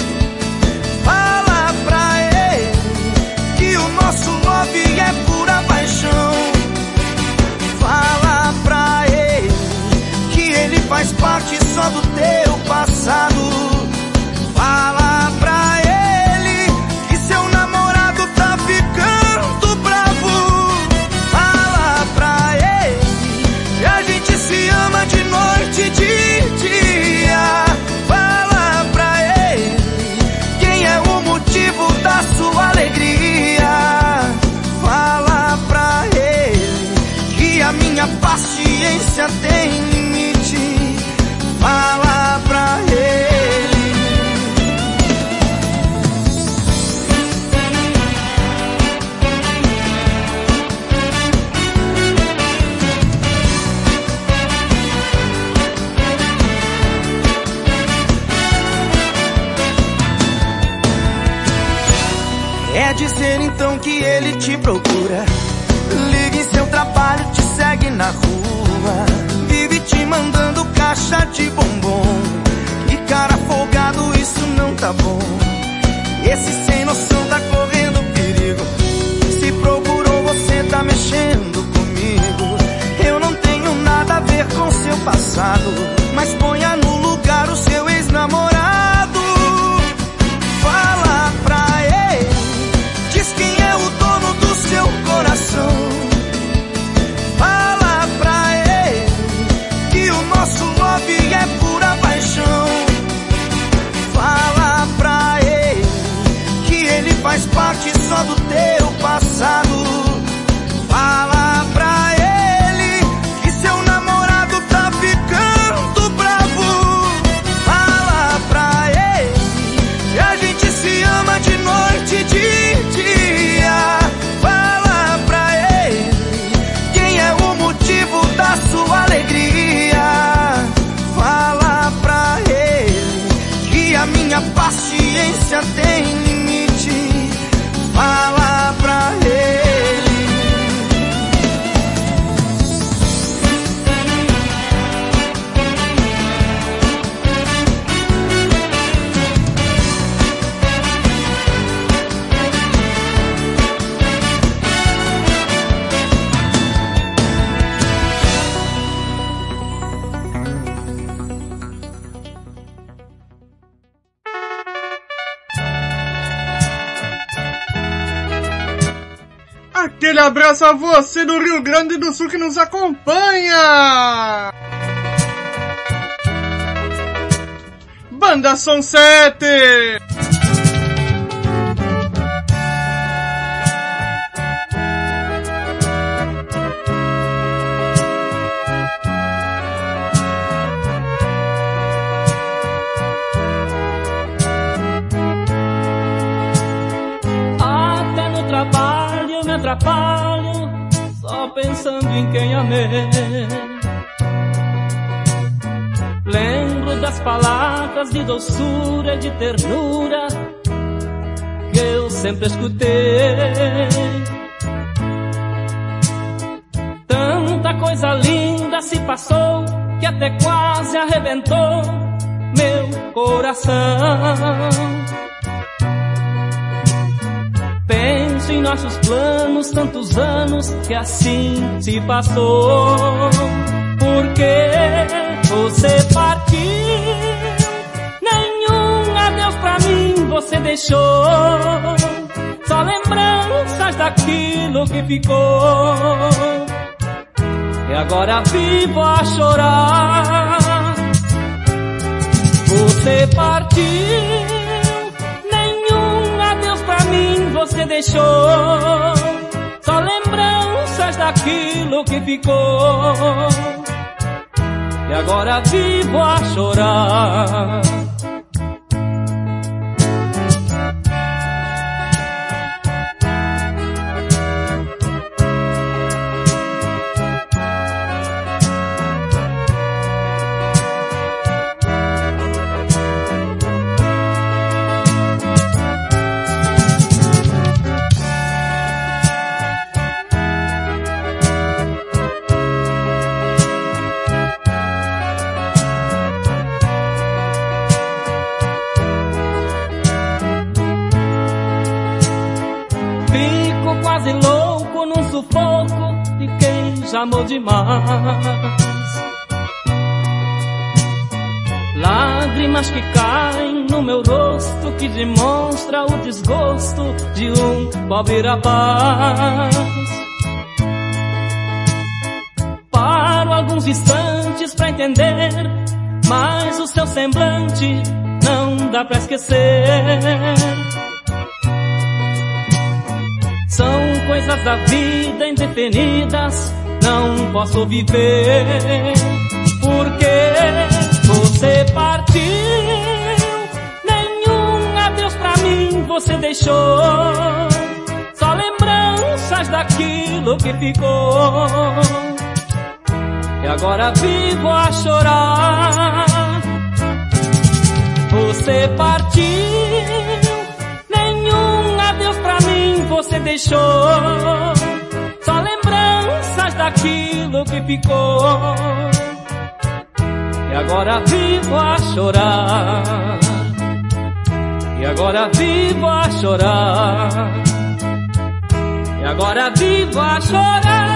Fala pra ele que o nosso love é pura paixão. Fala pra ele que ele faz parte só do teu passado. Fala pra ele que seu namorado tá ficando bravo. Fala pra ele que a gente se ama de noite e de dia. Fala pra ele quem é o motivo da sua alegria. Fala pra ele que a minha paciência tem limite. Fala pra ele. É dizer então que ele te procura, liga em seu trabalho, te segue na rua, vive te mandando caixa de bombom. E cara folgado, isso não tá bom. Esse sem noção tá correndo perigo. Se procurou, você tá mexendo comigo. Eu não tenho nada a ver com seu passado, mas ponha no lugar o seu ex-namorado. Fala pra ele, diz quem é o dono do seu coração. Fala pra ele que o nosso love é pura paixão. Fala pra ele que ele faz parte só do teu passado. Fala pra ele que seu namorado tá ficando bravo. Fala pra ele que a gente se ama de noite e de dia. Fala pra ele quem é o motivo da sua alegria. Fala pra ele que a minha paciência tem limite. Fala pra ele. Aquele abraço a você do Rio Grande do Sul que nos acompanha! Banda Som sete! Até no trabalho me atrapalho, só pensando em quem amei. Lembro das palavras de doçura e de ternura que eu sempre escutei. Tanta coisa linda se passou que até quase arrebentou meu coração. Penso em nossos planos, tantos anos que assim se passou. Porque você partiu, nenhum adeus pra mim você deixou. só lembranças daquilo que ficou. E agora vivo a chorar. Você partiu, nenhum adeus pra mim você deixou. Só lembranças daquilo que ficou. E agora vivo a chorar. Sufoco de quem já amou demais. Lágrimas que caem no meu rosto, que demonstra o desgosto de um pobre rapaz. Paro alguns instantes pra entender, mas o seu semblante não dá pra esquecer. São coisas da vida indefinidas, não posso viver. Porque você partiu, nenhum adeus pra mim você deixou. Só lembranças daquilo que ficou. E agora vivo a chorar. Você partiu, você deixou só lembranças daquilo que ficou. E agora vivo a chorar. E agora vivo a chorar. E agora vivo a chorar.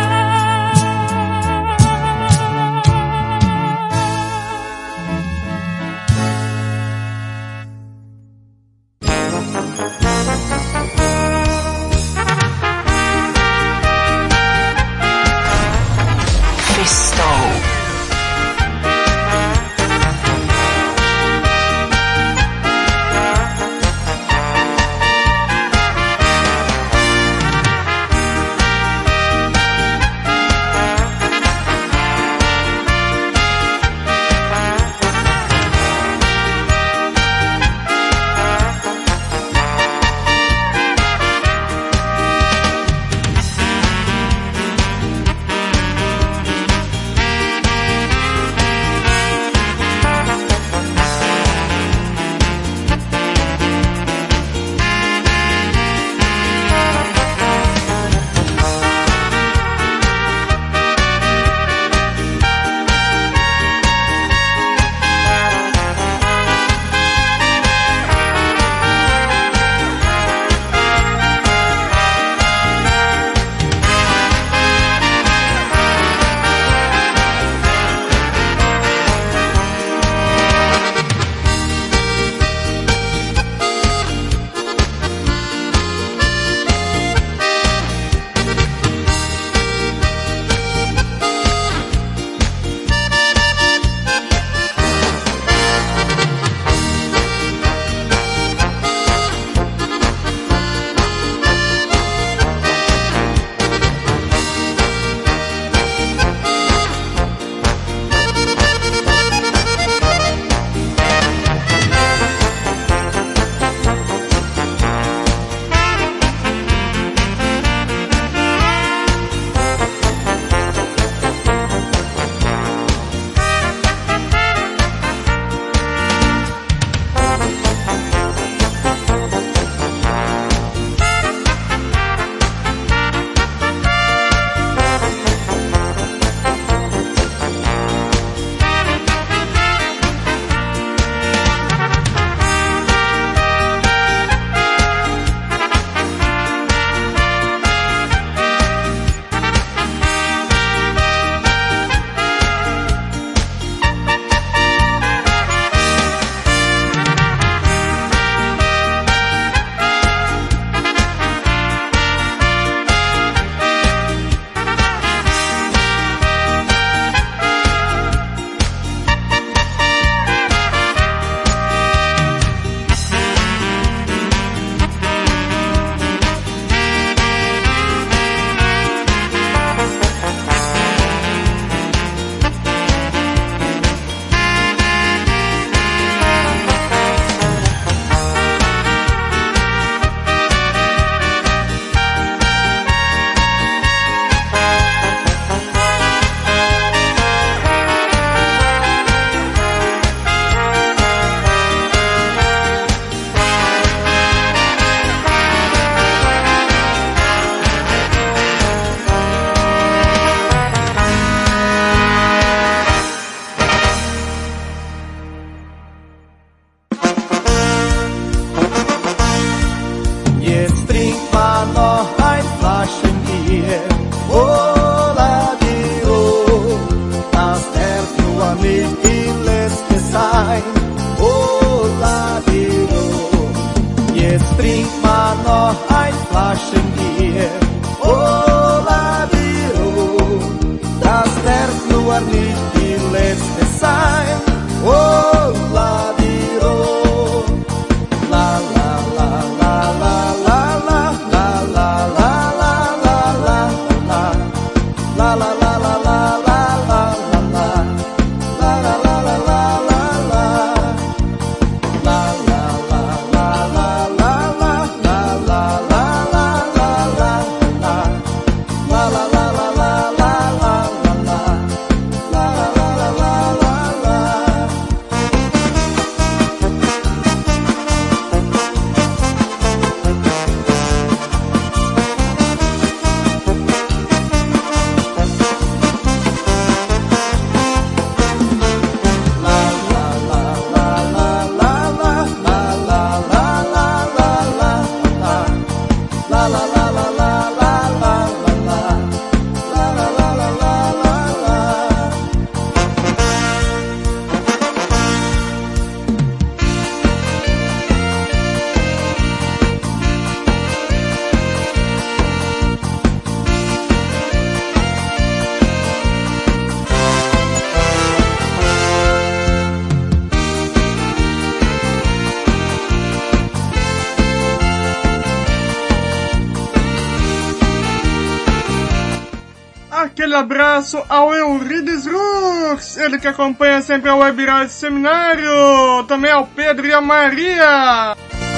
Aquele abraço ao Eurides Rux, ele que acompanha sempre a Web Rádio Seminário, também ao Pedro e a Maria.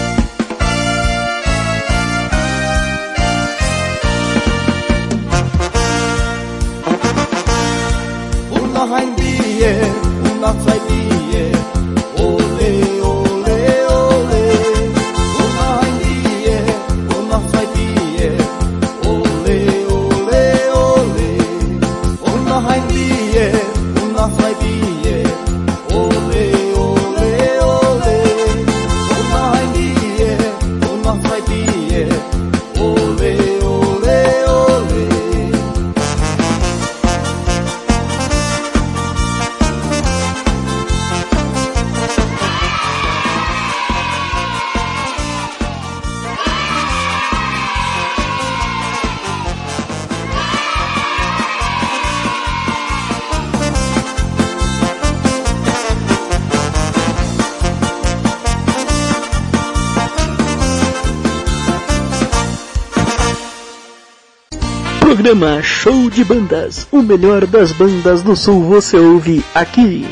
Programa Show de Bandas, o melhor das bandas do Sul você ouve aqui.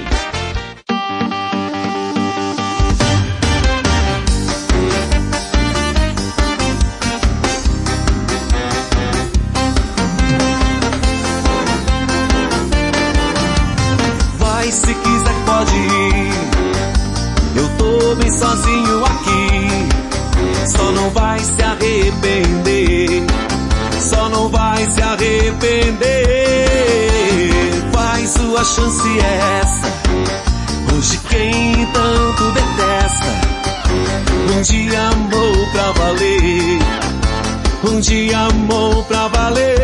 Vai, se quiser pode ir, eu tô bem sozinho aqui, só não vai se arrepender. Só não vai se arrepender. Vai, sua chance é essa. Hoje quem tanto detesta, um dia amou pra valer. Um dia amou pra valer.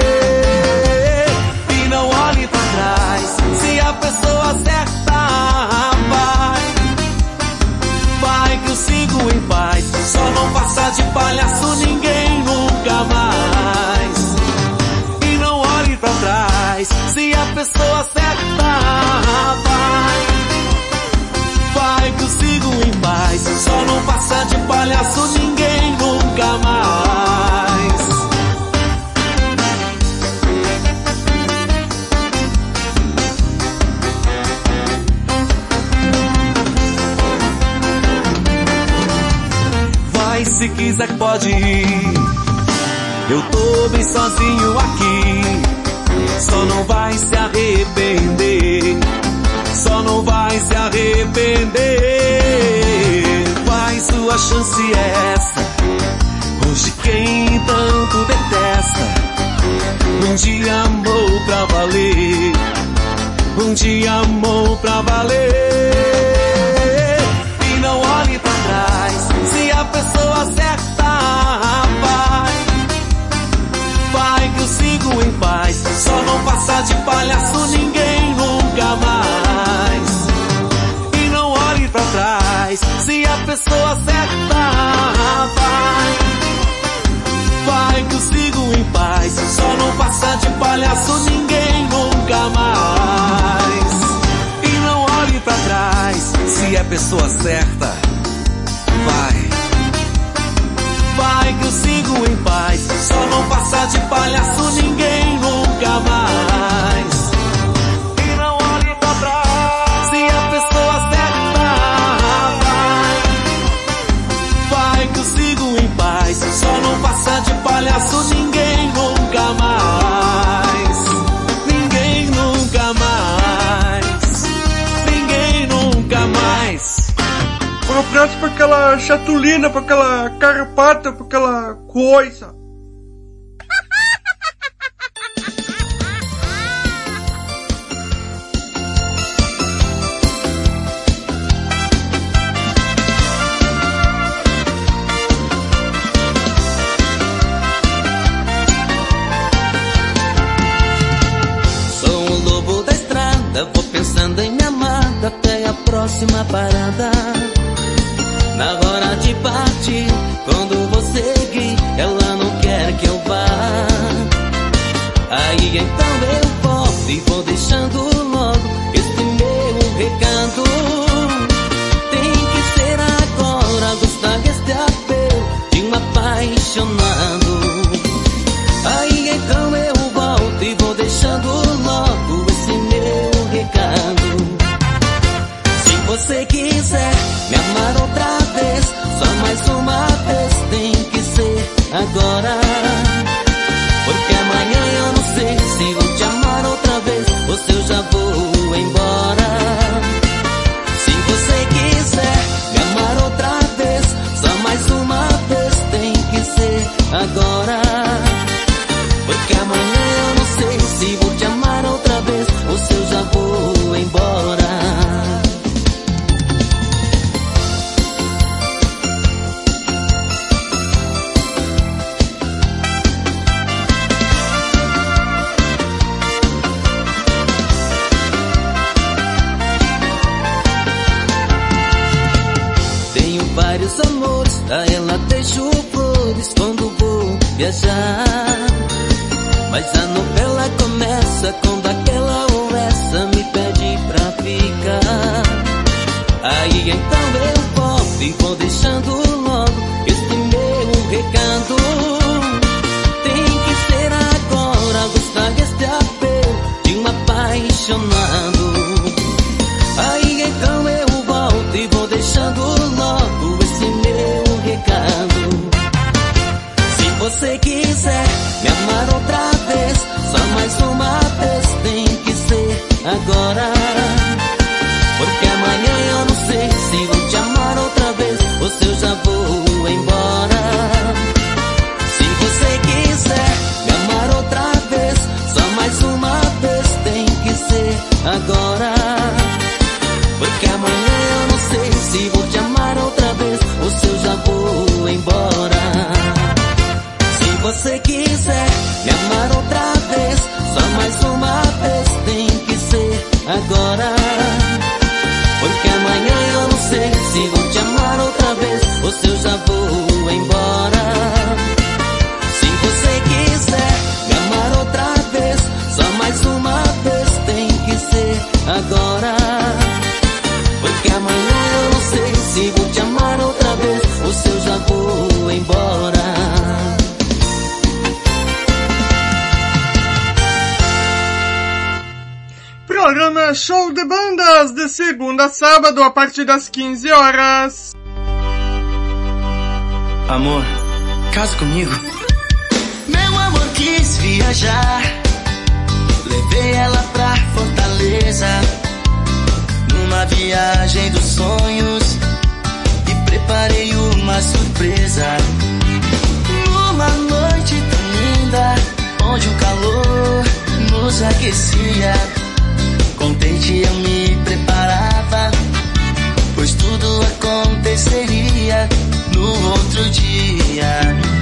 E não olhe pra trás, se a pessoa certa vai. Vai que eu sigo em paz, só não passa de palhaço ninguém nunca mais. Se a pessoa certa vai, vai que eu sigo em paz, só não passa de palhaço ninguém nunca mais. Vai, se quiser pode ir, eu tô bem sozinho aqui, só não vai se arrepender. Só não vai se arrepender. Vai, sua chance é essa. Hoje quem tanto detesta, um dia amou pra valer. Um dia amou pra valer. E não olhe pra trás, se a pessoa certa vai. Vai que eu sigo em paz, só não passa de palhaço ninguém nunca mais. E não olhe pra trás, se a pessoa certa vai. Vai que eu sigo em paz, só não passa de palhaço ninguém nunca mais. E não olhe pra trás, se a pessoa certa vai. Vai que eu sigo em paz, só não passa de palhaço ninguém nunca mais. E não olhe pra trás, se a pessoa certa vai. Vai que eu sigo em paz, só não passa de palhaço ninguém nunca mais. Ninguém nunca mais. Ninguém nunca mais. Um abraço pra aquela chatulina, pra aquela carpata, pra aquela coisa. Sou um lobo da estrada, vou pensando em minha amada até a próxima parada. Na hora de partir, quando você seguir, ela não quer que eu vá. Aí então eu volto e vou deixando logo este meu recado. Tem que ser agora, gostar deste apelo de um apaixonado. Aí então eu volto e vou deixando você eu já vou embora. Tenho vários amores, a ela deixo flores quando vou viajar. Mas a novela começa quando aquela ou essa me pede pra ficar. Aí então eu volto e vou deixando logo este meu recado. Tem que ser agora, gostar deste apelo de um apaixonado. Aí então eu volto e vou deixando logo esse meu recado. Se você quiser me amar outra vez, só mais uma vez, tem que ser agora. Porque amanhã eu não sei se vou te amar outra vez ou se eu já vou embora. Se você quiser me amar outra vez, só mais uma vez, tem que ser agora. Porque amanhã eu não sei se vou te amar outra vez ou se eu já vou embora. Se você quiser me amar outra vez, só mais uma vez, tem que ser agora. Porque amanhã eu não sei se vou te amar outra vez ou se eu já vou embora. Se você quiser me amar outra vez, só mais uma vez, tem que ser agora. Porque amanhã eu não sei se vou te amar outra vez ou se eu já vou embora. Programa Show de Bandas, de segunda a sábado, a partir das quinze horas. Amor, casa comigo. Meu amor quis viajar, levei ela pra Fortaleza, numa viagem dos sonhos, e preparei uma surpresa. Numa noite tão linda, onde o calor nos aquecia, contente eu me preparava, pois tudo aconteceria no outro dia.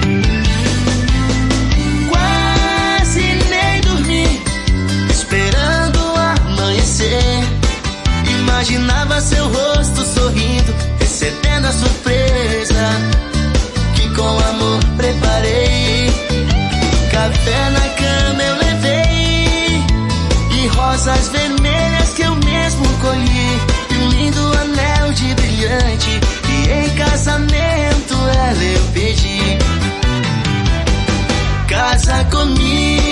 Quase nem dormi, esperando amanhecer. Imaginava seu rosto sorrindo, recebendo a surpresa que com amor preparei. Café na cama eu levei e rosas vermelhas que eu mesmo colhi, e um lindo anel de brilhante, e em casamento ela eu pedi. Casa comigo,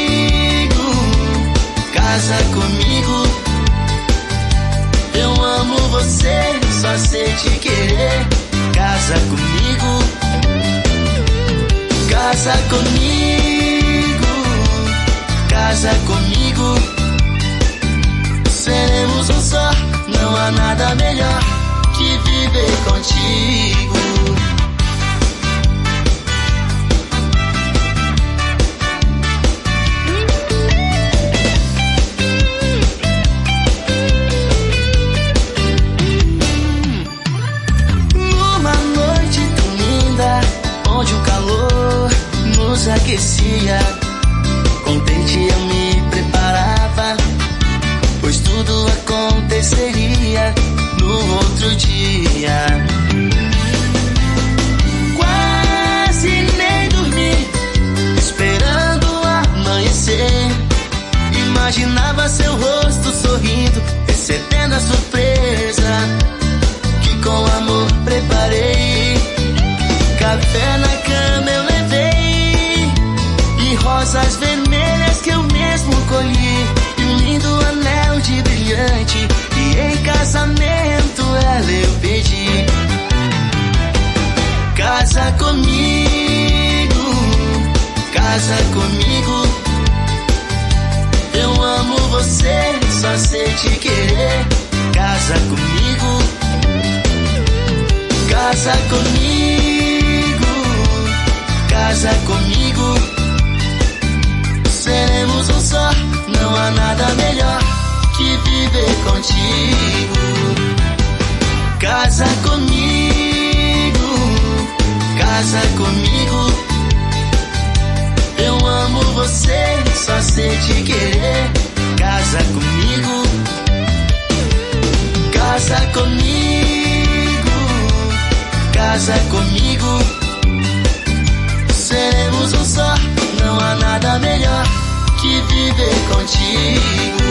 casa comigo, eu amo você, só sei te querer. Casa comigo, casa comigo, casa comigo, seremos um só, não há nada melhor que viver contigo. Numa noite tão linda, onde o calor nos aquecia, contente eu me preparava, pois tudo aconteceria no outro dia. Quase nem dormi, esperando amanhecer. Imaginava seu rosto sorrindo, recebendo a surpresa que com amor preparei. Café na cama eu levei e rosas vermelhas que eu mesmo colhi, e um lindo anel de brilhante, e em casamento ela eu pedi. Casa comigo, casa comigo, eu amo você, só sei te querer. Casa comigo, casa comigo, casa comigo, seremos um só, não há nada melhor que contigo. Casa comigo, casa comigo. Eu amo você, só sei te querer. Casa comigo, casa comigo, casa comigo. Seremos um só, não há nada melhor que viver contigo.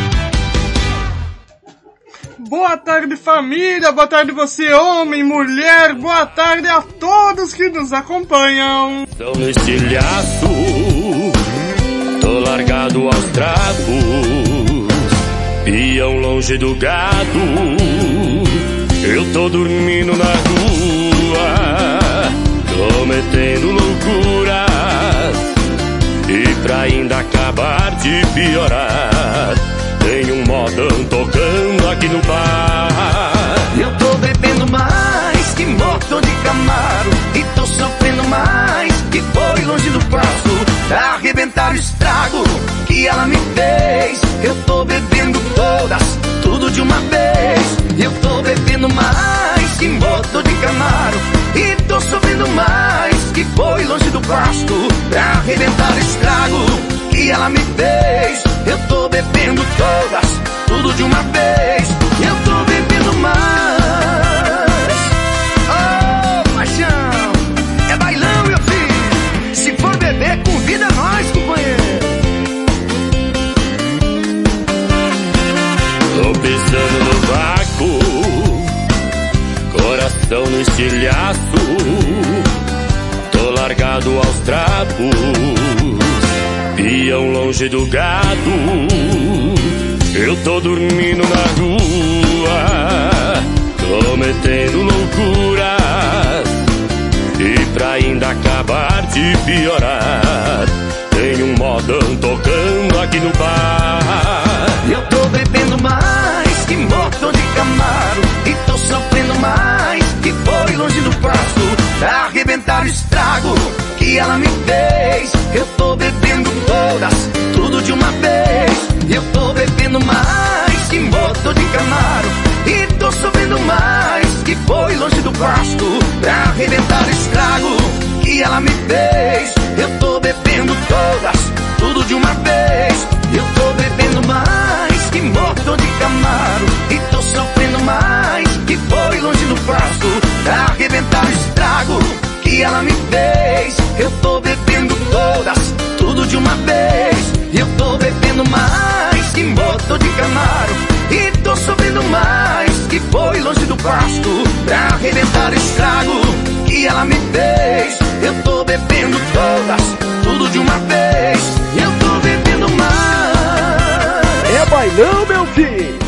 Boa tarde, família, boa tarde você, homem, mulher, boa tarde a todos que nos acompanham. Estou no estilhaço, tô largado aos trapos, peão longe do gado, eu tô dormindo na rua, tô metendo loucuras, e pra ainda acabar de piorar, tem um modão tocando aqui no bar. Eu tô bebendo mais que motor de Camaro, e tô sofrendo mais que foi longe do passo, pra arrebentar o estrago que ela me fez. Eu tô bebendo todas, tudo de uma vez. Eu tô bebendo mais que motor de Camaro, e tô sofrendo mais que foi longe do pasto, pra arrebentar o estrago que ela me fez. Eu tô bebendo todas, tudo de uma vez. Eu tô bebendo mais. Oh, paixão, é bailão, meu filho. Se for beber, convida nós, companheiro. Tô pisando no vácuo, coração no estilhaço, tô largado aos trapos, peão longe do gado, eu tô dormindo na rua, tô metendo loucuras, e pra ainda acabar de piorar, tem um modão tocando aqui no bar. Eu tô bebendo mais que motor de Camaro, e tô sofrendo mais que foi longe do passo, pra arrebentar o estrago que ela me fez. Eu tô bebendo todas, tudo de uma vez. Eu tô bebendo mais que motor de Camaro, e tô sofrendo mais que foi longe do pasto, pra arrebentar o estrago que ela me fez. Eu tô bebendo todas, tudo de uma vez. Eu tô bebendo mais que motor de Camaro, e tô sofrendo mais que foi longe do pasto, pra arrebentar o estrago que ela me fez. Eu tô bebendo todas, tudo de uma vez. Eu tô bebendo mais que motor de Camaro, e tô sofrendo mais que foi longe do pasto, pra arrebentar o estrago que ela me fez. Eu tô bebendo todas, tudo de uma vez. Eu tô bebendo mais. É bailão, meu filho.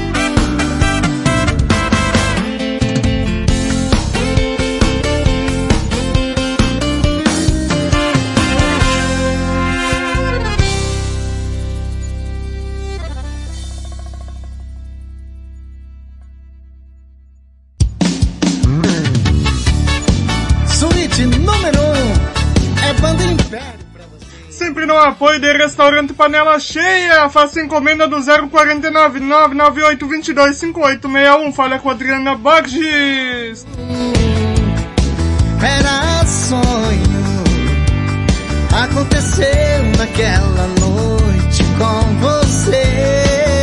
Número um é Banda Império pra você. Sempre no apoio de Restaurante Panela Cheia. Faça encomenda do zero quatro nove, nove nove oito, dois dois cinco oito seis um. Fala com a Adriana Borges. Era sonho, aconteceu naquela noite com você.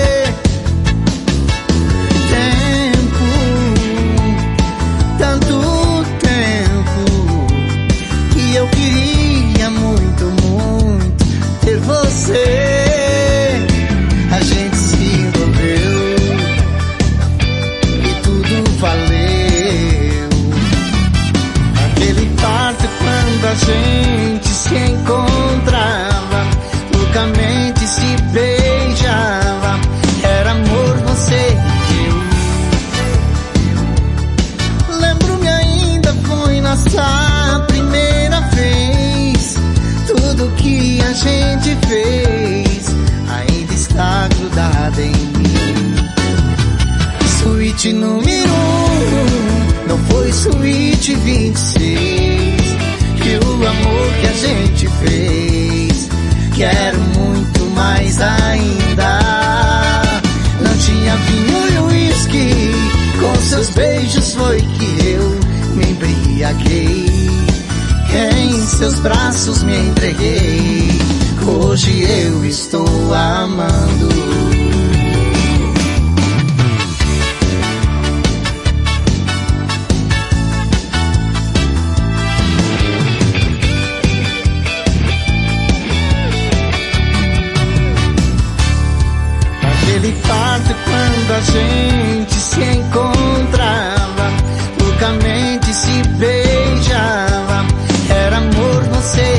Tempo, tanto eu queria muito, muito ter você. A gente se envolveu e tudo valeu. Aquele parto quando a gente se encontrava, loucamente se beijava. Era amor, você e eu. Lembro-me ainda, foi nossa primeira vez. Tudo que a gente fez ainda está grudado em mim. Suíte número um, não foi suíte vinte e seis. E o amor que a gente fez, quero muito mais ainda. Não tinha seus beijos foi que eu me embriaguei, em seus braços me entreguei. Hoje eu estou amando. Aquele quarto quando a gente se encontrava, loucamente se beijava, era amor você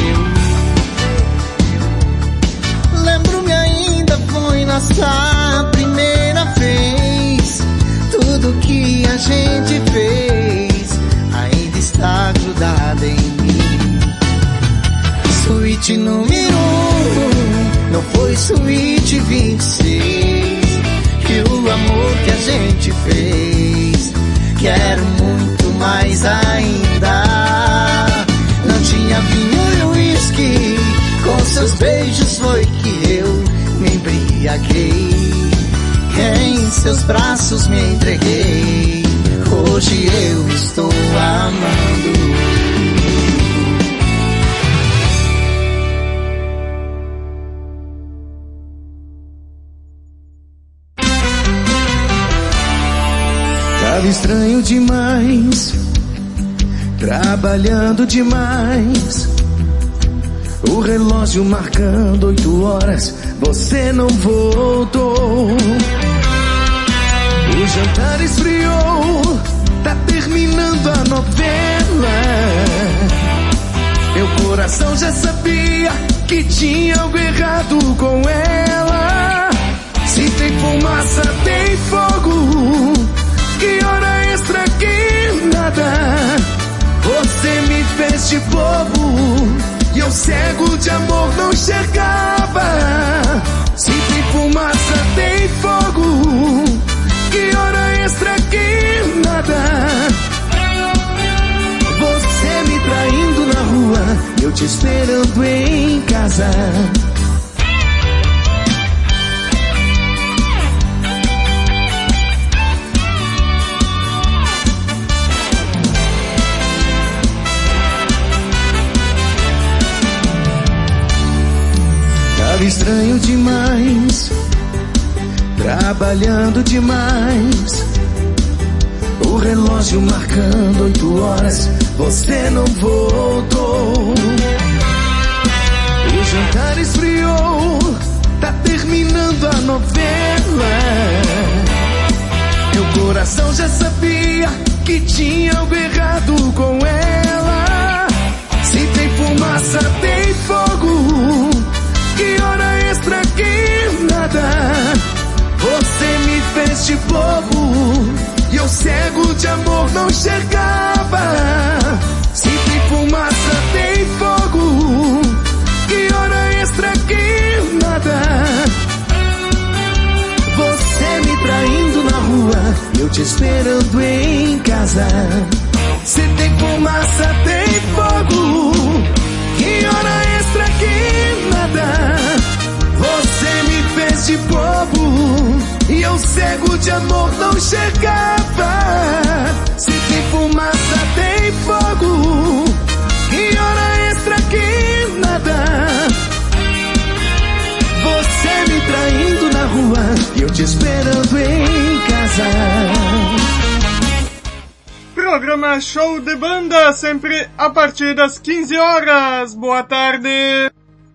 e eu. Lembro-me ainda, foi nossa primeira vez. Tudo que a gente fez ainda está grudado em mim. Suíte número um, não foi suíte vinte e seis. Que o amor que a gente fez, quero muito mais ainda. Não tinha vinho e uísque, com seus beijos foi que eu me embriaguei, em seus braços me entreguei. Hoje eu estou amando. Tava estranho demais, trabalhando demais, o relógio marcando oito horas, você não voltou. O jantar esfriou, tá terminando a novela. Meu coração já sabia que tinha algo errado com ela. Se tem fumaça, tem fogo. Que hora extra que nada. Você me fez de bobo e eu cego de amor não enxergava. Se tem fumaça, tem fogo. Que hora extra que nada. Você me traindo na rua, eu te esperando em casa. Tava estranho demais, trabalhando demais, o relógio marcando oito horas, você não voltou. O jantar esfriou, tá terminando a novela. Meu coração já sabia que tinha algo errado com ela. Se tem fumaça, tem fogo. Que hora extra que nada. Você me fez de bobo e eu cego de amor não enxergava. Se tem fumaça, tem fogo. Que hora extra que nada. Você me traindo na rua, eu te esperando em casa. Se tem fumaça, tem fogo. Que hora extra que nada. Você me fez de bobo e eu cego de amor não enxergava. Se tem fumaça, tem fogo. Que hora extra que nada. Você me traindo na rua e eu te esperando em casa. Programa Show de Banda, sempre a partir das quinze horas. Boa tarde.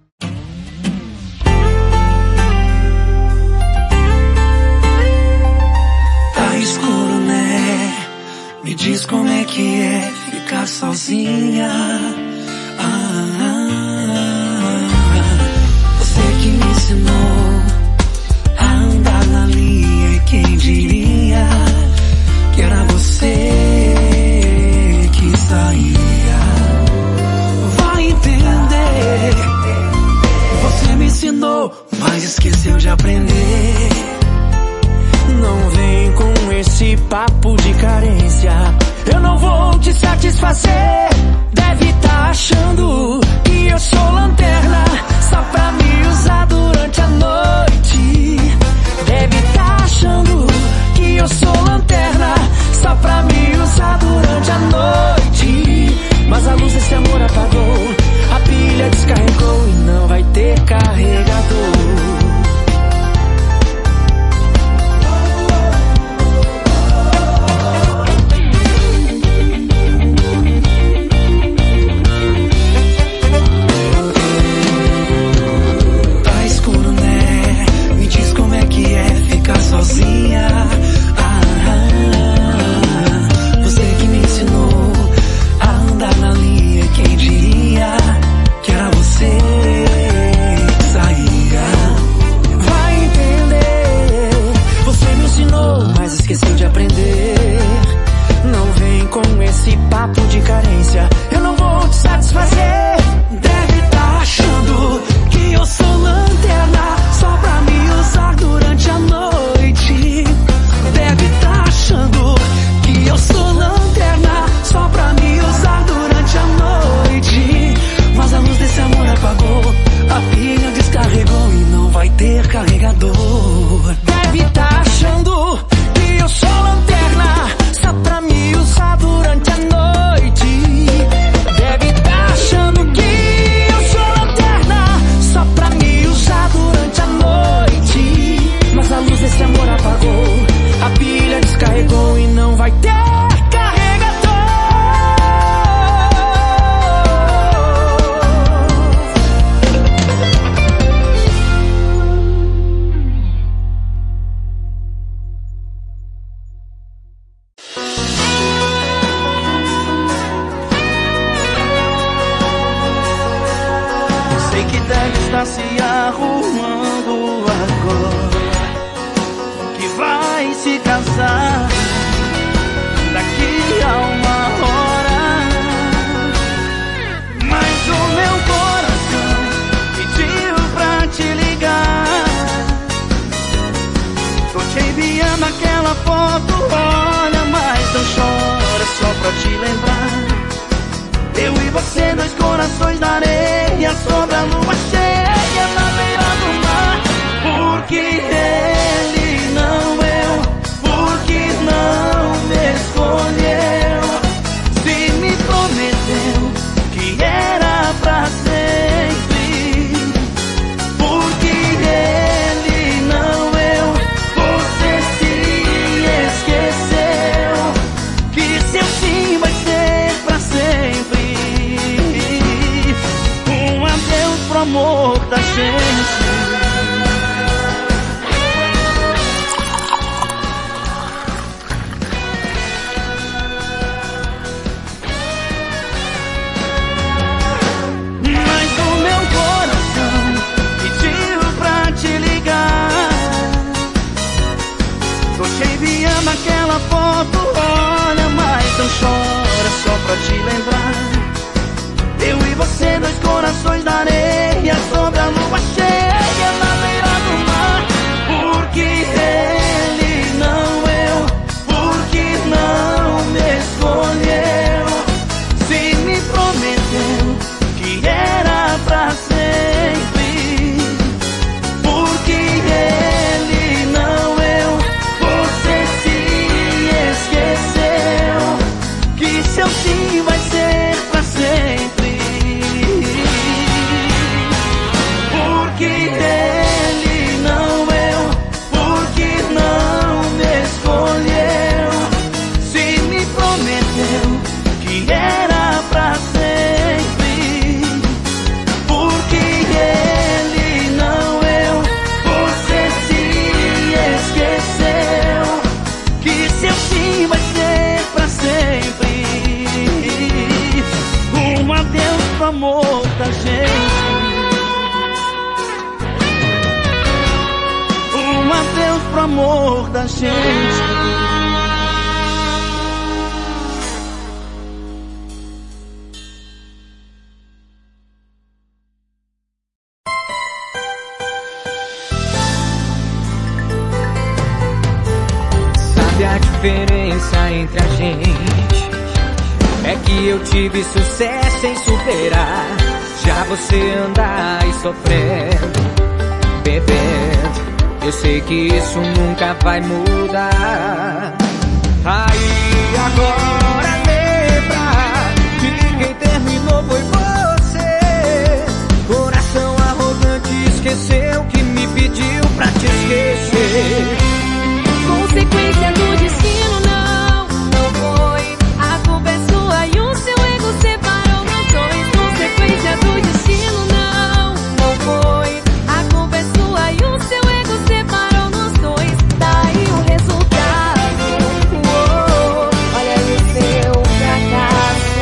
Tá escuro, né? Me diz como é que é ficar sozinha. Ah, ah, ah. Você que me ensinou a andar na linha, e quem diria que era você que saía. Vai entender, você me ensinou, mas esqueceu de aprender. Não vem com esse papo de carência, eu não vou te satisfazer. Deve tá achando que eu sou lanterna, só pra me usar durante a noite. Deve tá achando que eu sou lanterna, carregador. Deve tá achando que eu sou lanterna, só pra me usar durante a noite. Deve tá achando que eu sou lanterna, só pra me usar durante a noite. Mas a luz desse amor apagou, a pilha descarregou e não vai ter carregador. Eu sei que deve estar se arrumando agora, que vai se casar daqui a uma hora. Mas o meu coração pediu pra te ligar. Tô te enviando aquela foto, olha, mas não chora, só pra te lembrar. Eu e você, dois corações na areia, sob a lua cheia na beira do mar. Porque ele, não eu, porque não me escolheu. Se me prometeu que era pra sempre. Porque ele, não eu, você se esqueceu que seu sim vai ser pra sempre. Um adeus pro amor da gente. Mas o meu coração pediu pra te ligar. Tô te enviando aquela foto, olha, mas não chora, só pra te lembrar. Eu e você, dois corações na areia, sob a lua cheia na beira do mar. Porque ele, não eu, porque não me escolheu. Se me prometeu que era pra sempre. Porque ele, não eu, você se esqueceu que seu sim vai ser pra sempre. Porque ele, não eu, porque não me escolheu. Se me prometeu que era pra sempre. Porque ele, não eu, você se esqueceu que seu sim vai ser pra sempre. Um adeus pro amor da gente. Um adeus pro amor da gente. Sabe a diferença entre a gente? É que eu tive sucesso em superar. Já você anda aí sofrendo, bebendo. Eu sei que isso nunca vai mudar. Aí agora lembra de quem terminou foi você. Coração arrogante esqueceu que me pediu pra te esquecer. Consequência do destino, não, não foi. A culpa é sua e o seu ego separou nós dois. Consequência do destino, não, não foi. A culpa é sua e o seu ego separou nós dois. Daí o resultado, uou, olha aí o seu fracasso.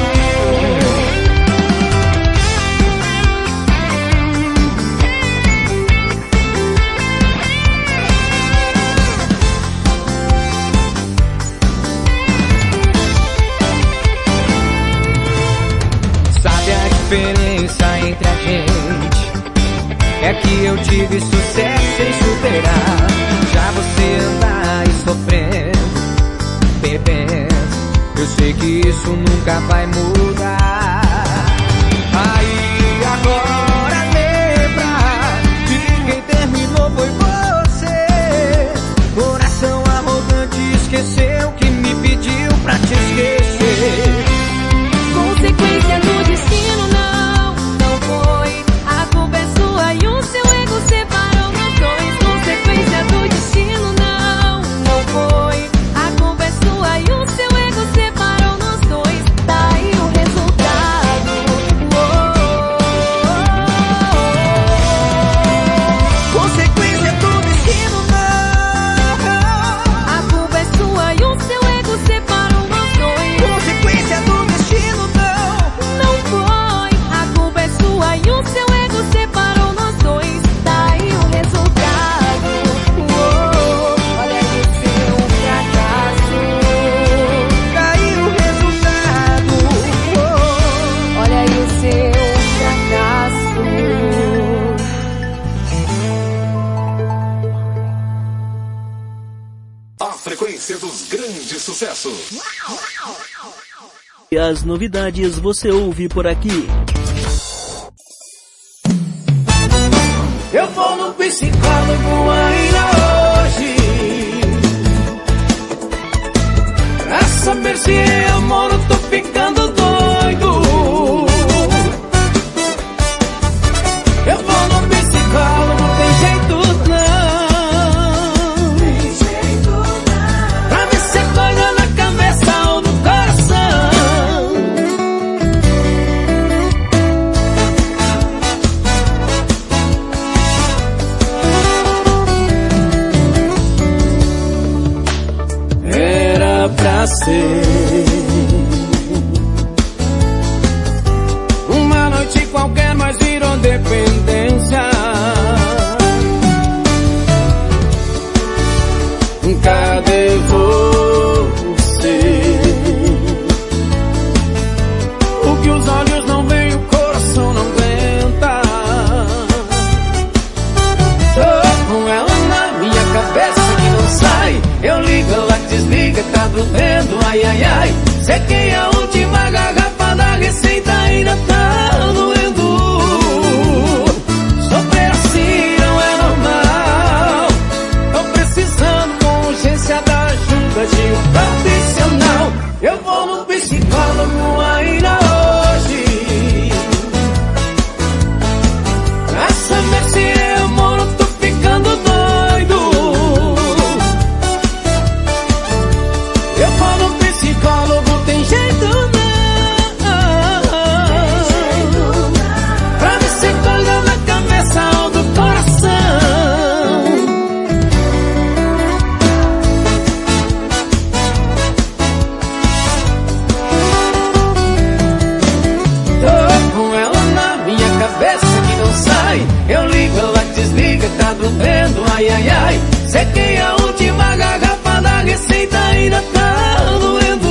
frequência dos grandes sucessos. E as novidades você ouve por aqui. Eu vou no psicólogo ainda hoje pra saber se é amor ou tô ficando doido. Eu vou no psicólogo, não tem jeito não. Tem jeito não. Pra ver se é coisa na cabeça ou no coração. Era pra ser uma noite qualquer, mas virou dependência. Cadê você? O que os olhos não veem, o coração não aguenta. Tô com ela na minha cabeça que não sai. Eu ligo, ela desliga, tá doendo, ai ai ai. Sequei a última garrafa da receita, ainda tá doendo. Sofrer assim não é normal. Tô precisando com urgência da ajuda de um profissional. Eu vou no psicólogo ainda hoje pra saber se é amor ou tô ficando doido. Eu vou no psicólogo, tem jeito não. Pra ver se coisa na cabeça ou do coração. Tô com ela na minha cabeça que não sai. Eu ligo, ela desliga, tá doendo, ai ai ai. Sequei a última garrafa da receita, ainda tá doendo.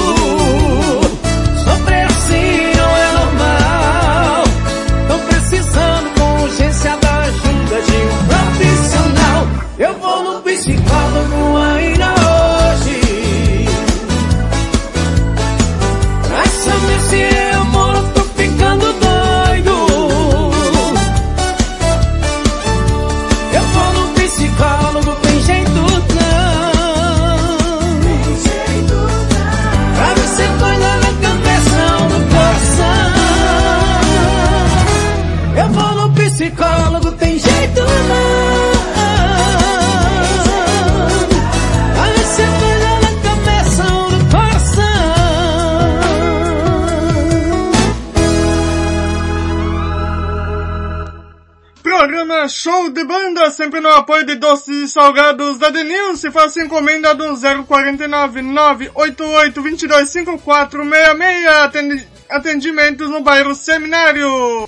Sofrer assim não é normal. Tô precisando com urgência da ajuda de um profissional. Eu vou no psicólogo ainda hoje pra saber se é amor ou tô ficando doido. Eu vou no psicólogo, tem jeito não. Tem jeito não. Pra ver se coisa na cabeça ou no coração. Eu vou no psicólogo, tem jeito não. Pra ver se coisa na cabeça ou no coração. Programa Show de Banda, sempre no apoio de Doces e Salgados da Denilce. Faça encomenda do zero quatro nove, nove oito oito, dois dois cinco quatro seis seis. Atendi- Atendimentos no bairro Seminário.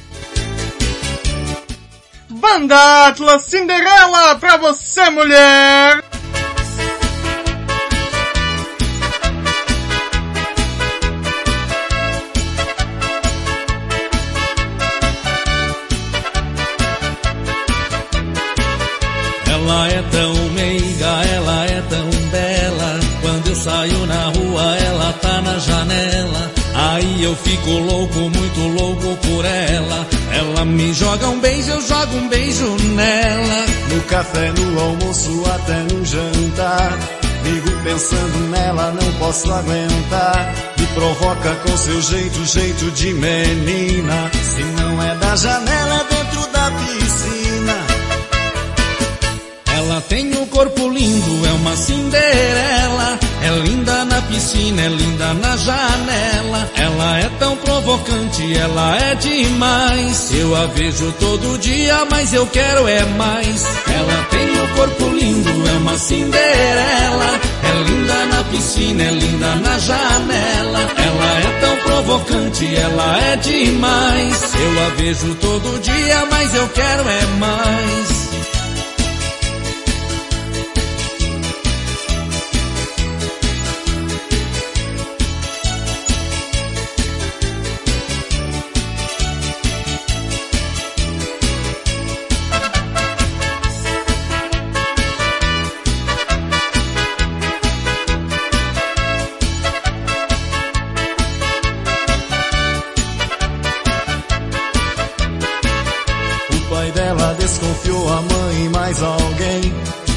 Banda Atlas Cinderela, pra você, mulher. Ela é tão meiga, ela é tão bela. Quando eu saio na rua, ela tá na janela. Aí eu fico louco, muito louco por ela. Ela me joga um beijo, eu jogo um beijo nela. No café, no almoço, até no jantar. Vivo pensando nela, não posso aguentar. Me provoca com seu jeito, jeito de menina. Se não é da janela, é dentro da piscina. Ela tem um corpo lindo, é uma Cinderela. É linda na piscina, é linda na janela. Ela é tão provocante, ela é demais. Eu a vejo todo dia, mas eu quero é mais. Ela tem um corpo lindo, é uma Cinderela. É linda na piscina, é linda na janela. Ela é tão provocante, ela é demais. Eu a vejo todo dia, mas eu quero é mais.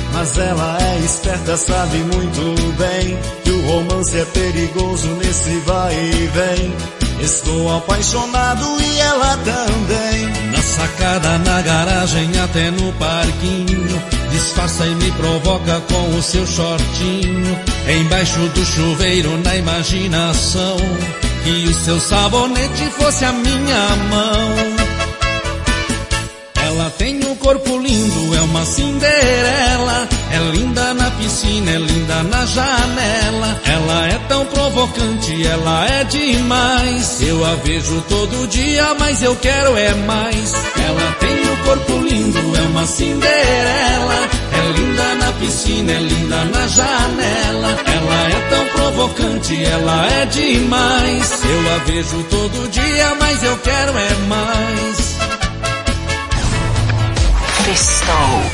Mas ela é esperta, sabe muito bem que o romance é perigoso nesse vai e vem. Estou apaixonado e ela também. Na sacada, na garagem, até no parquinho, disfarça e me provoca com o seu shortinho. Embaixo do chuveiro, na imaginação, que o seu sabonete fosse a minha mão. Ela tem um corpo lindo, é uma Cinderela. É linda na piscina, é linda na janela. Ela é tão provocante, ela é demais. Eu a vejo todo dia, mas eu quero é mais. Ela tem um corpo lindo, é uma Cinderela. É linda na piscina, é linda na janela. Ela é tão provocante, ela é demais. Eu a vejo todo dia, mas eu quero é mais. Festou.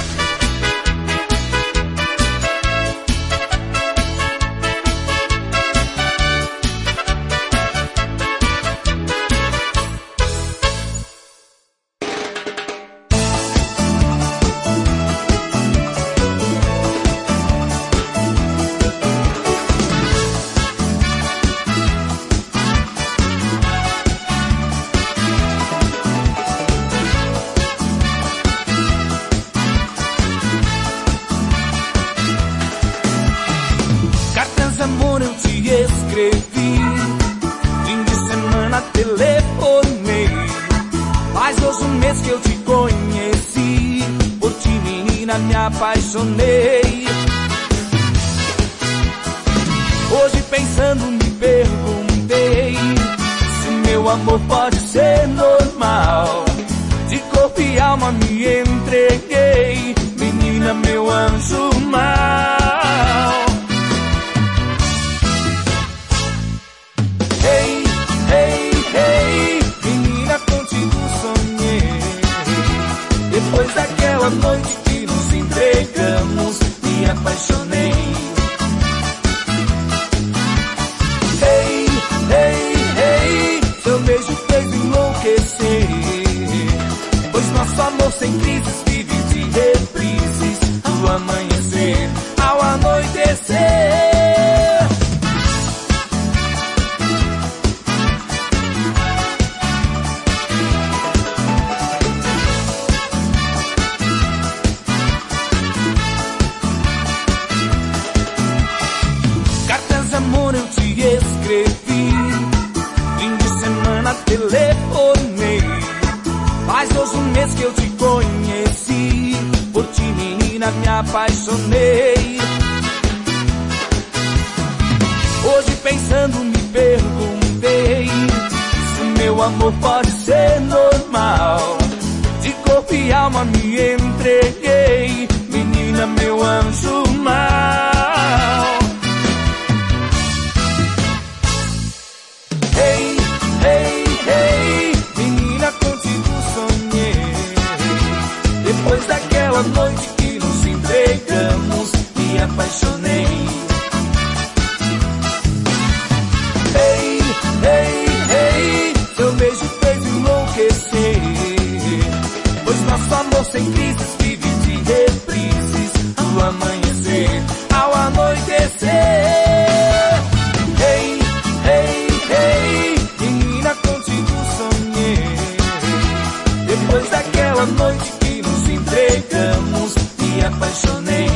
Apaixonei. Hoje pensando me perguntei se meu amor pode ser normal. De corpo e alma me entreguei, menina, meu anjo mal. Ei, ei, ei, menina, contigo sonhei. Depois daquela noite que nos entregamos, me apaixonei. Ei, ei, ei, seu beijo fez enlouquecer, pois nosso amor sem crises vive de reprises, do amanhecer ao anoitecer. Telefonei, faz hoje um mês que eu te conheci, por ti, menina, me apaixonei. Hoje pensando me perguntei se meu amor pode ser normal. De corpo e alma me entreguei, menina, meu anjo mal. Ei, ei, ei, menina, contigo sonhei. Depois daquela noite que nos entregamos, me apaixonei. Ei, ei, ei, seu beijo fez enlouquecer, pois nosso amor sem crises vive de reprises, do amanhecer ao anoitecer. Ei, ei, ei, menina, contigo sonhei. Depois daquela noite que nos entregamos, me apaixonei.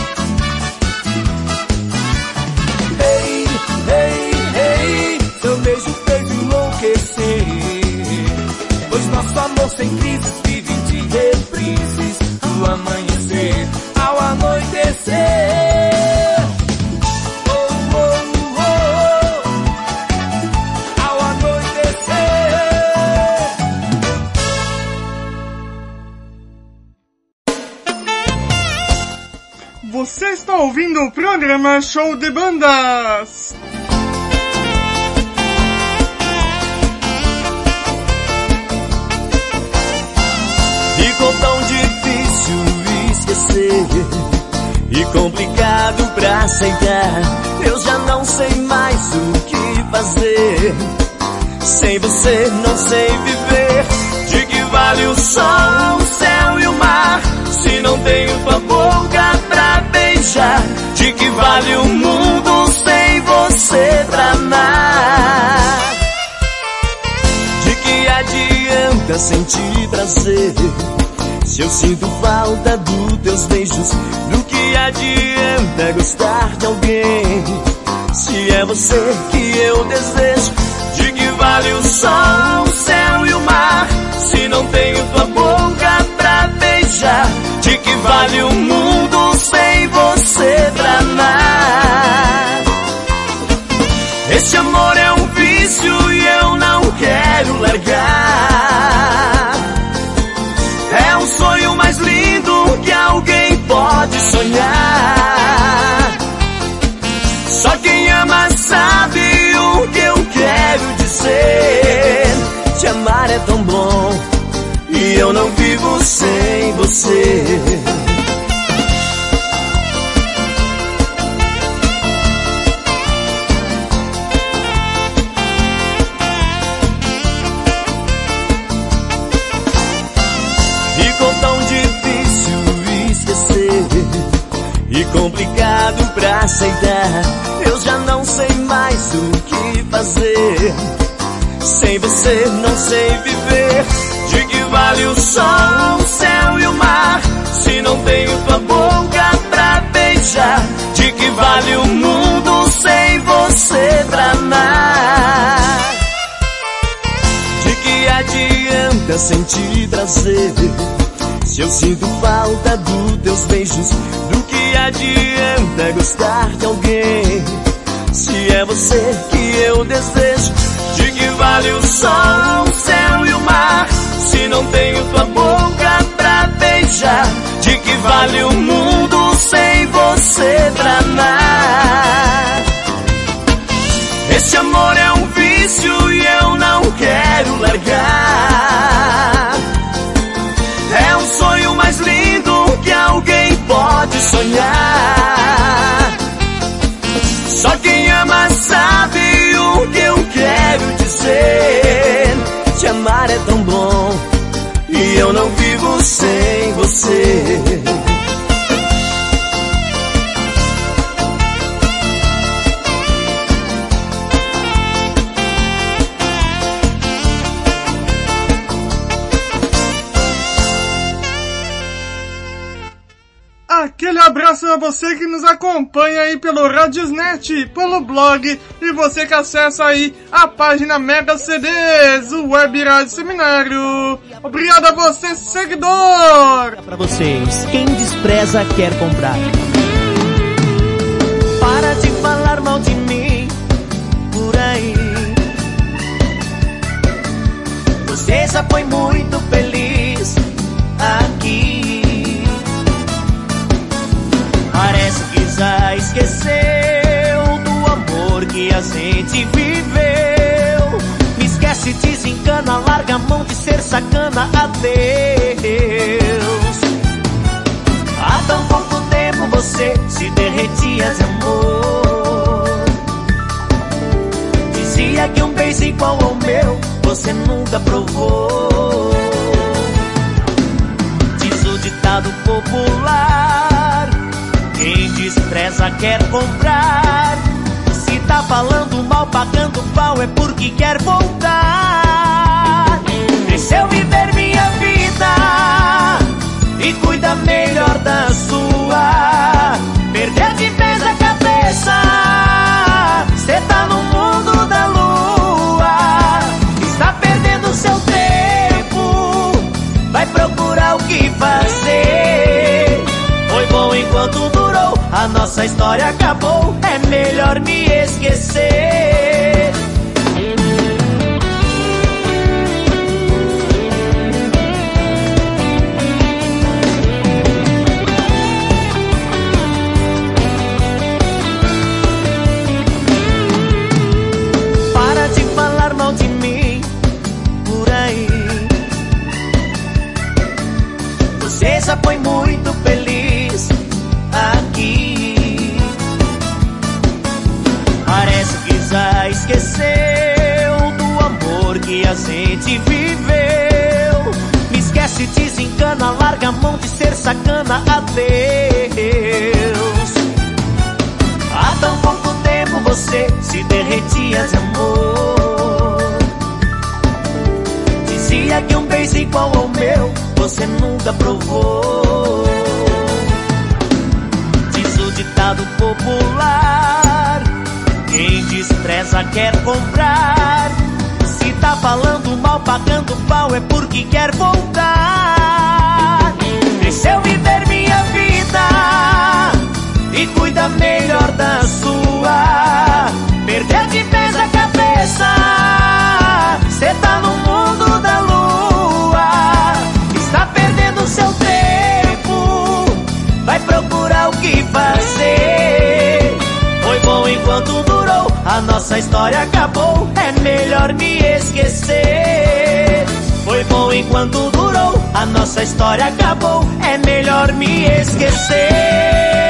Ei, ei, ei, seu beijo fez enlouquecer, pois nosso amor sem crises vive de reprises, do amanhecer ao anoitecer. Você está ouvindo o programa Show de Bandas. Ficou tão difícil esquecer e complicado pra aceitar. Eu já não sei mais o que fazer. Sem você não sei viver. De que vale o sol, o céu e o mar, se não tenho tua boca sentir prazer. Se eu sinto falta dos teus beijos, do que adianta gostar de alguém? Se é você que eu desejo, de que vale o sol, o céu e o mar, se não tenho tua boca pra beijar? De que vale o mundo sem você pra amar? Esse amor é um vício e eu não quero largar. É um sonho mais lindo que alguém pode sonhar. Só quem ama sabe o que eu quero dizer. Te amar é tão bom e eu não vivo sem você. Ficou tão difícil esquecer e complicado pra aceitar. Eu já não sei mais o que fazer. Sem você não sei viver. De que vale o sol, o céu e o mar, se não tenho tua boca pra beijar? De que vale o mundo sem você pra amar? De que adianta sentir prazer, se eu sinto falta dos teus beijos? Do que adianta gostar de alguém, se é você que eu desejo? De que vale o sol, o céu e o mar, se não tenho tua boca pra beijar? De que vale o mundo sem você pra amar? Esse amor é um vício e eu não quero largar. É um sonho mais lindo que alguém pode sonhar. Só quem ama sabe o que eu quero dizer. Te amar é tão bom e eu não vivo sem você. Aquele abraço a você que nos acompanha aí pelo Radiosnet, pelo blog, e você que acessa aí a página Mega C Ds, o Web Rádio Seminário. Obrigado a você, seguidor! Pra vocês, quem despreza quer comprar. Para de falar mal de mim por aí. Você já foi muito feliz aqui. Parece que já esqueceu do amor que a gente viveu. Me esquece, desencana, larga a mão de ser sacana, adeus. Há tão pouco tempo você se derretia de amor. Dizia que um beijo igual ao meu você nunca provou. Diz o ditado popular: quem despreza quer comprar. Se tá falando mal, pagando pau, é porque quer voltar. Deixa eu viver minha vida e cuida melhor da sua. Perder de vez a cabeça, cê tá no mundo da lua. Está perdendo seu tempo, vai procurar o que fazer. Foi bom enquanto durou, a nossa história acabou, é melhor me esquecer. Para de falar mal de mim por aí. Você já foi muito feliz aqui. Parece que já esqueceu do amor que a gente viveu. Me esquece, desencana, larga a mão de ser sacana, adeus. Há tão pouco tempo você se derretia de amor. Dizia que um beijo nunca provou. Diz o ditado popular: quem despreza quer comprar. Se tá falando mal, pagando pau, é porque quer voltar. Deixa eu viver minha vida e cuida melhor da sua. Perder de vez a cabeça, cê tá no mundo da lua. Está perdendo seu tempo, vai procurar o que fazer. Foi bom enquanto durou, a nossa história acabou, é melhor me esquecer. Foi bom enquanto durou, a nossa história acabou, é melhor me esquecer.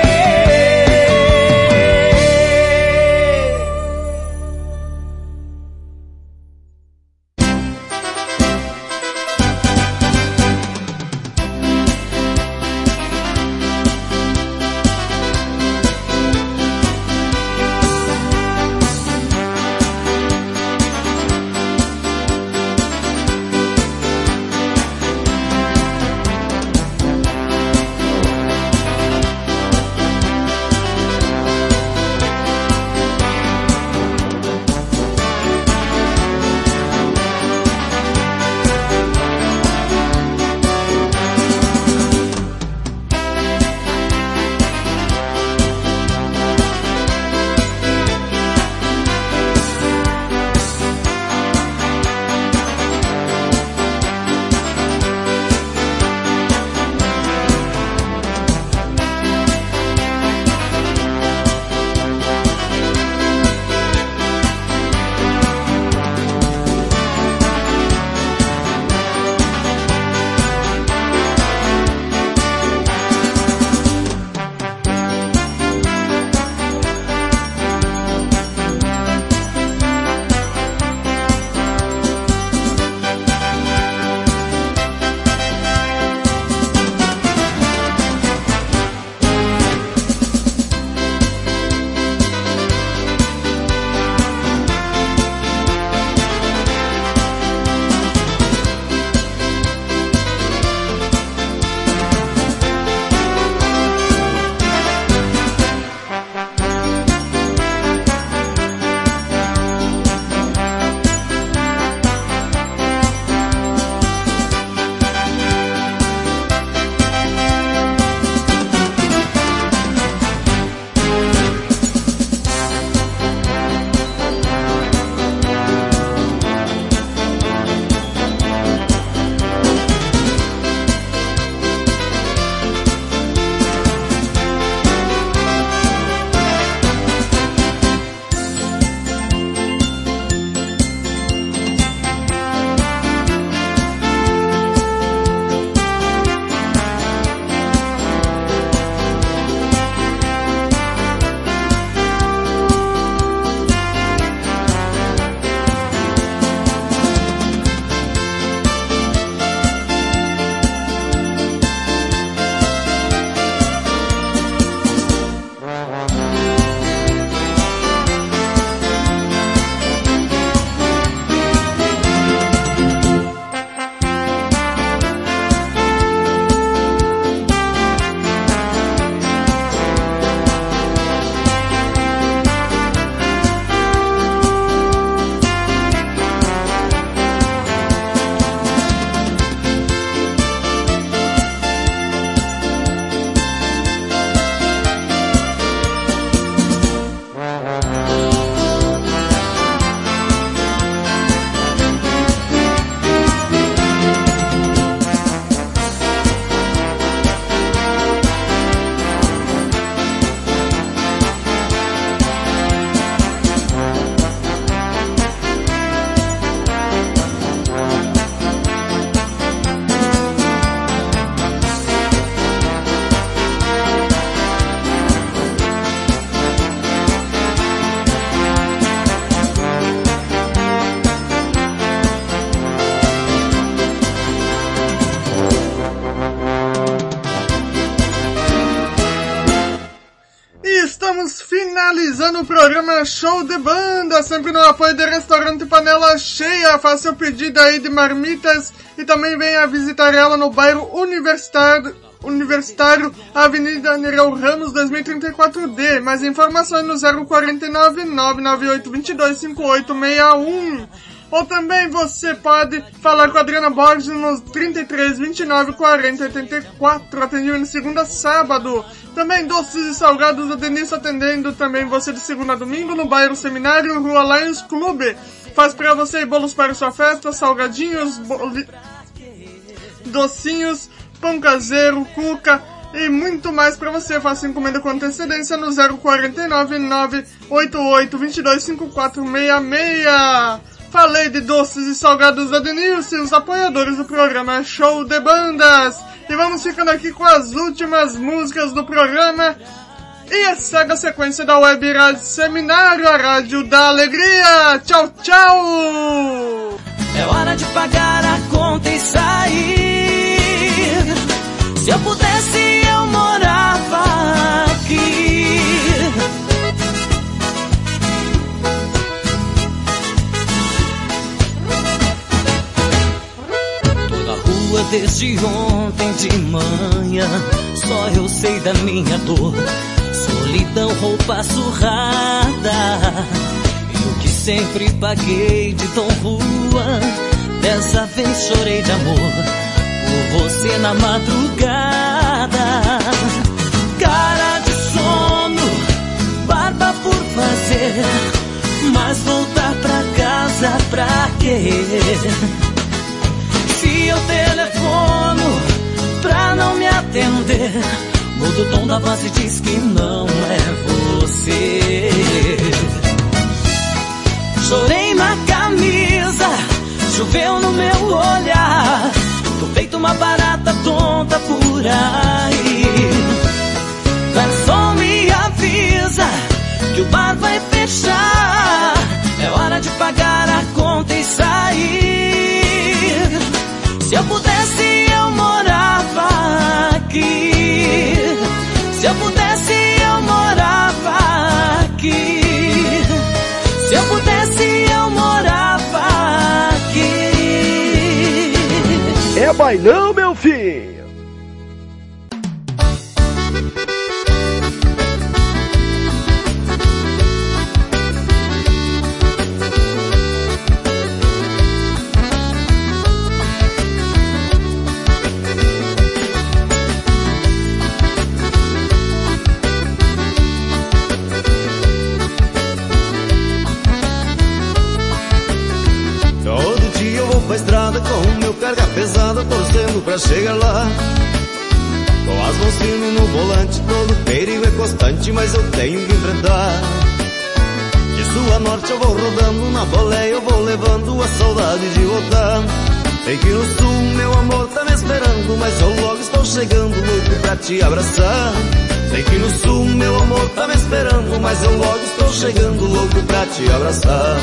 vamos finalizando o programa Show de Banda, sempre no apoio do restaurante Panela Cheia. Faça seu pedido aí de marmitas e também venha visitar ela no bairro Universitário, Universitário Avenida Nereu Ramos dois mil e trinta e quatro D. Mais informações no zero quatro nove, nove nove oito, dois dois cinco oito seis um. Ou também você pode falar com a Adriana Borges nos trinta e três, vinte e nove, quarenta, oitenta e quatro, atendendo de segunda a sábado. Também doces e salgados, a Denise atendendo também você de segunda a domingo no bairro Seminário, Rua Lions Clube. Faz pra você bolos para sua festa, salgadinhos, boli... docinhos, pão caseiro, cuca e muito mais pra você. Faça encomenda com antecedência no zero quatro nove, nove oito oito, dois dois cinco quatro seis seis. Falei de doces e salgados da Denilce, os apoiadores do programa Show de Bandas. E vamos ficando aqui com as últimas músicas do programa. E segue a sequência da Web Rádio Seminário, a Rádio da Alegria. Tchau, tchau! É hora de pagar a conta e sair. Se eu pudesse, eu morava aqui. Desde ontem de manhã, só eu sei da minha dor. Solidão, roupa surrada, eu que sempre paguei de Dom Juan. Dessa vez chorei de amor por você na madrugada. Cara de sono, barba por fazer, mas voltar pra casa pra quê? Se eu telefono pra não me atender, muda o tom da voz e diz que não é você. Chorei na camisa, choveu no meu olhar, tô feito uma barata tonta por aí. Garçom, me avisa que o bar vai fechar, é hora de pagar a conta e sair. Se eu pudesse, eu morava aqui. Se eu pudesse, eu morava aqui. Se eu pudesse, eu morava aqui. É bailão, meu filho! Pra estrada com o meu carga pesada, torcendo pra chegar lá. Com as mãos firmes no volante, todo perigo é constante, mas eu tenho que enfrentar. De sul a norte eu vou rodando, na boleia eu vou levando a saudade de voltar. Sei que no sul meu amor tá me esperando, mas eu logo estou chegando, louco pra te abraçar. Sei que no sul meu amor tá me esperando, mas eu logo estou chegando, louco pra te abraçar.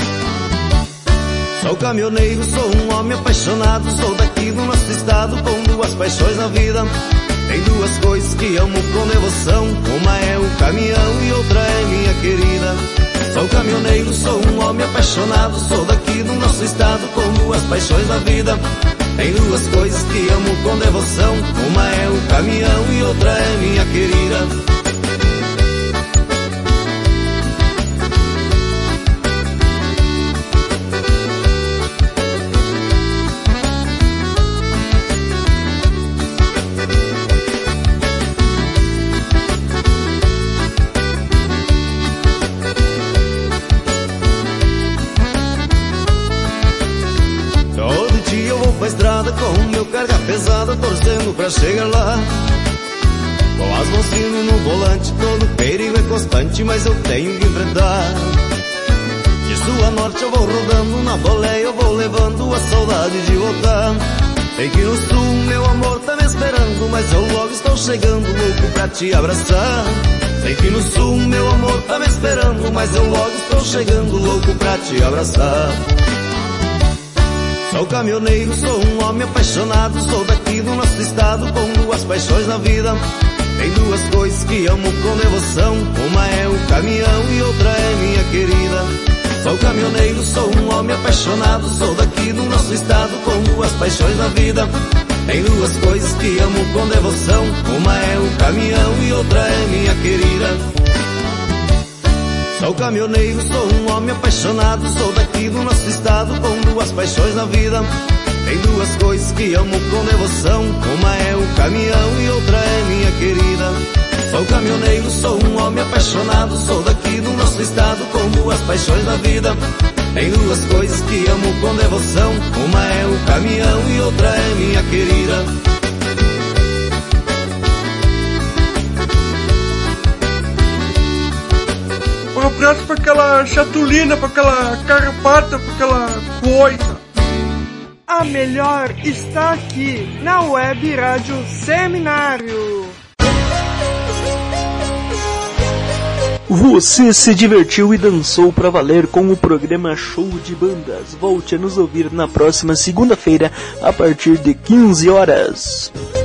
Sou caminhoneiro, sou um homem apaixonado, sou daqui do nosso estado com duas paixões na vida. Tem duas coisas que amo com devoção, uma é o caminhão e outra é minha querida. Sou caminhoneiro, sou um homem apaixonado, sou daqui do nosso estado com duas paixões na vida. Tem duas coisas que amo com devoção, uma é o caminhão e outra é minha querida. Pra estrada com o meu carga pesada, torcendo pra chegar lá. Com as mãos firmes no volante, todo perigo é constante, mas eu tenho que enfrentar. De sul a norte eu vou rodando, na boleia eu vou levando a saudade de voltar. Sei que no sul meu amor tá me esperando, mas eu logo estou chegando, louco pra te abraçar. Sei que no sul meu amor tá me esperando, mas eu logo estou chegando, louco pra te abraçar. Sou caminhoneiro, sou um homem apaixonado, sou daqui do nosso estado com duas paixões na vida. Tem duas coisas que amo com devoção, uma é o caminhão e outra é minha querida. Sou caminhoneiro, sou um homem apaixonado, sou daqui do nosso estado com duas paixões na vida. Tem duas coisas que amo com devoção, uma é o caminhão e outra é minha querida. Sou caminhoneiro, sou um homem apaixonado, sou daqui do nosso estado com duas paixões na vida. Tem duas coisas que amo com devoção, uma é o caminhão e outra é minha querida. Sou caminhoneiro, sou um homem apaixonado, sou daqui do nosso estado com duas paixões na vida. Tem duas coisas que amo com devoção, uma é o caminhão e outra é minha querida. Um abraço pra aquela chatulina, pra aquela carpata, pra aquela coisa. A melhor está aqui, na Web Rádio Seminário. Você se divertiu e dançou pra valer com o programa Show de Bandas. Volte a nos ouvir na próxima segunda-feira, a partir de quinze horas.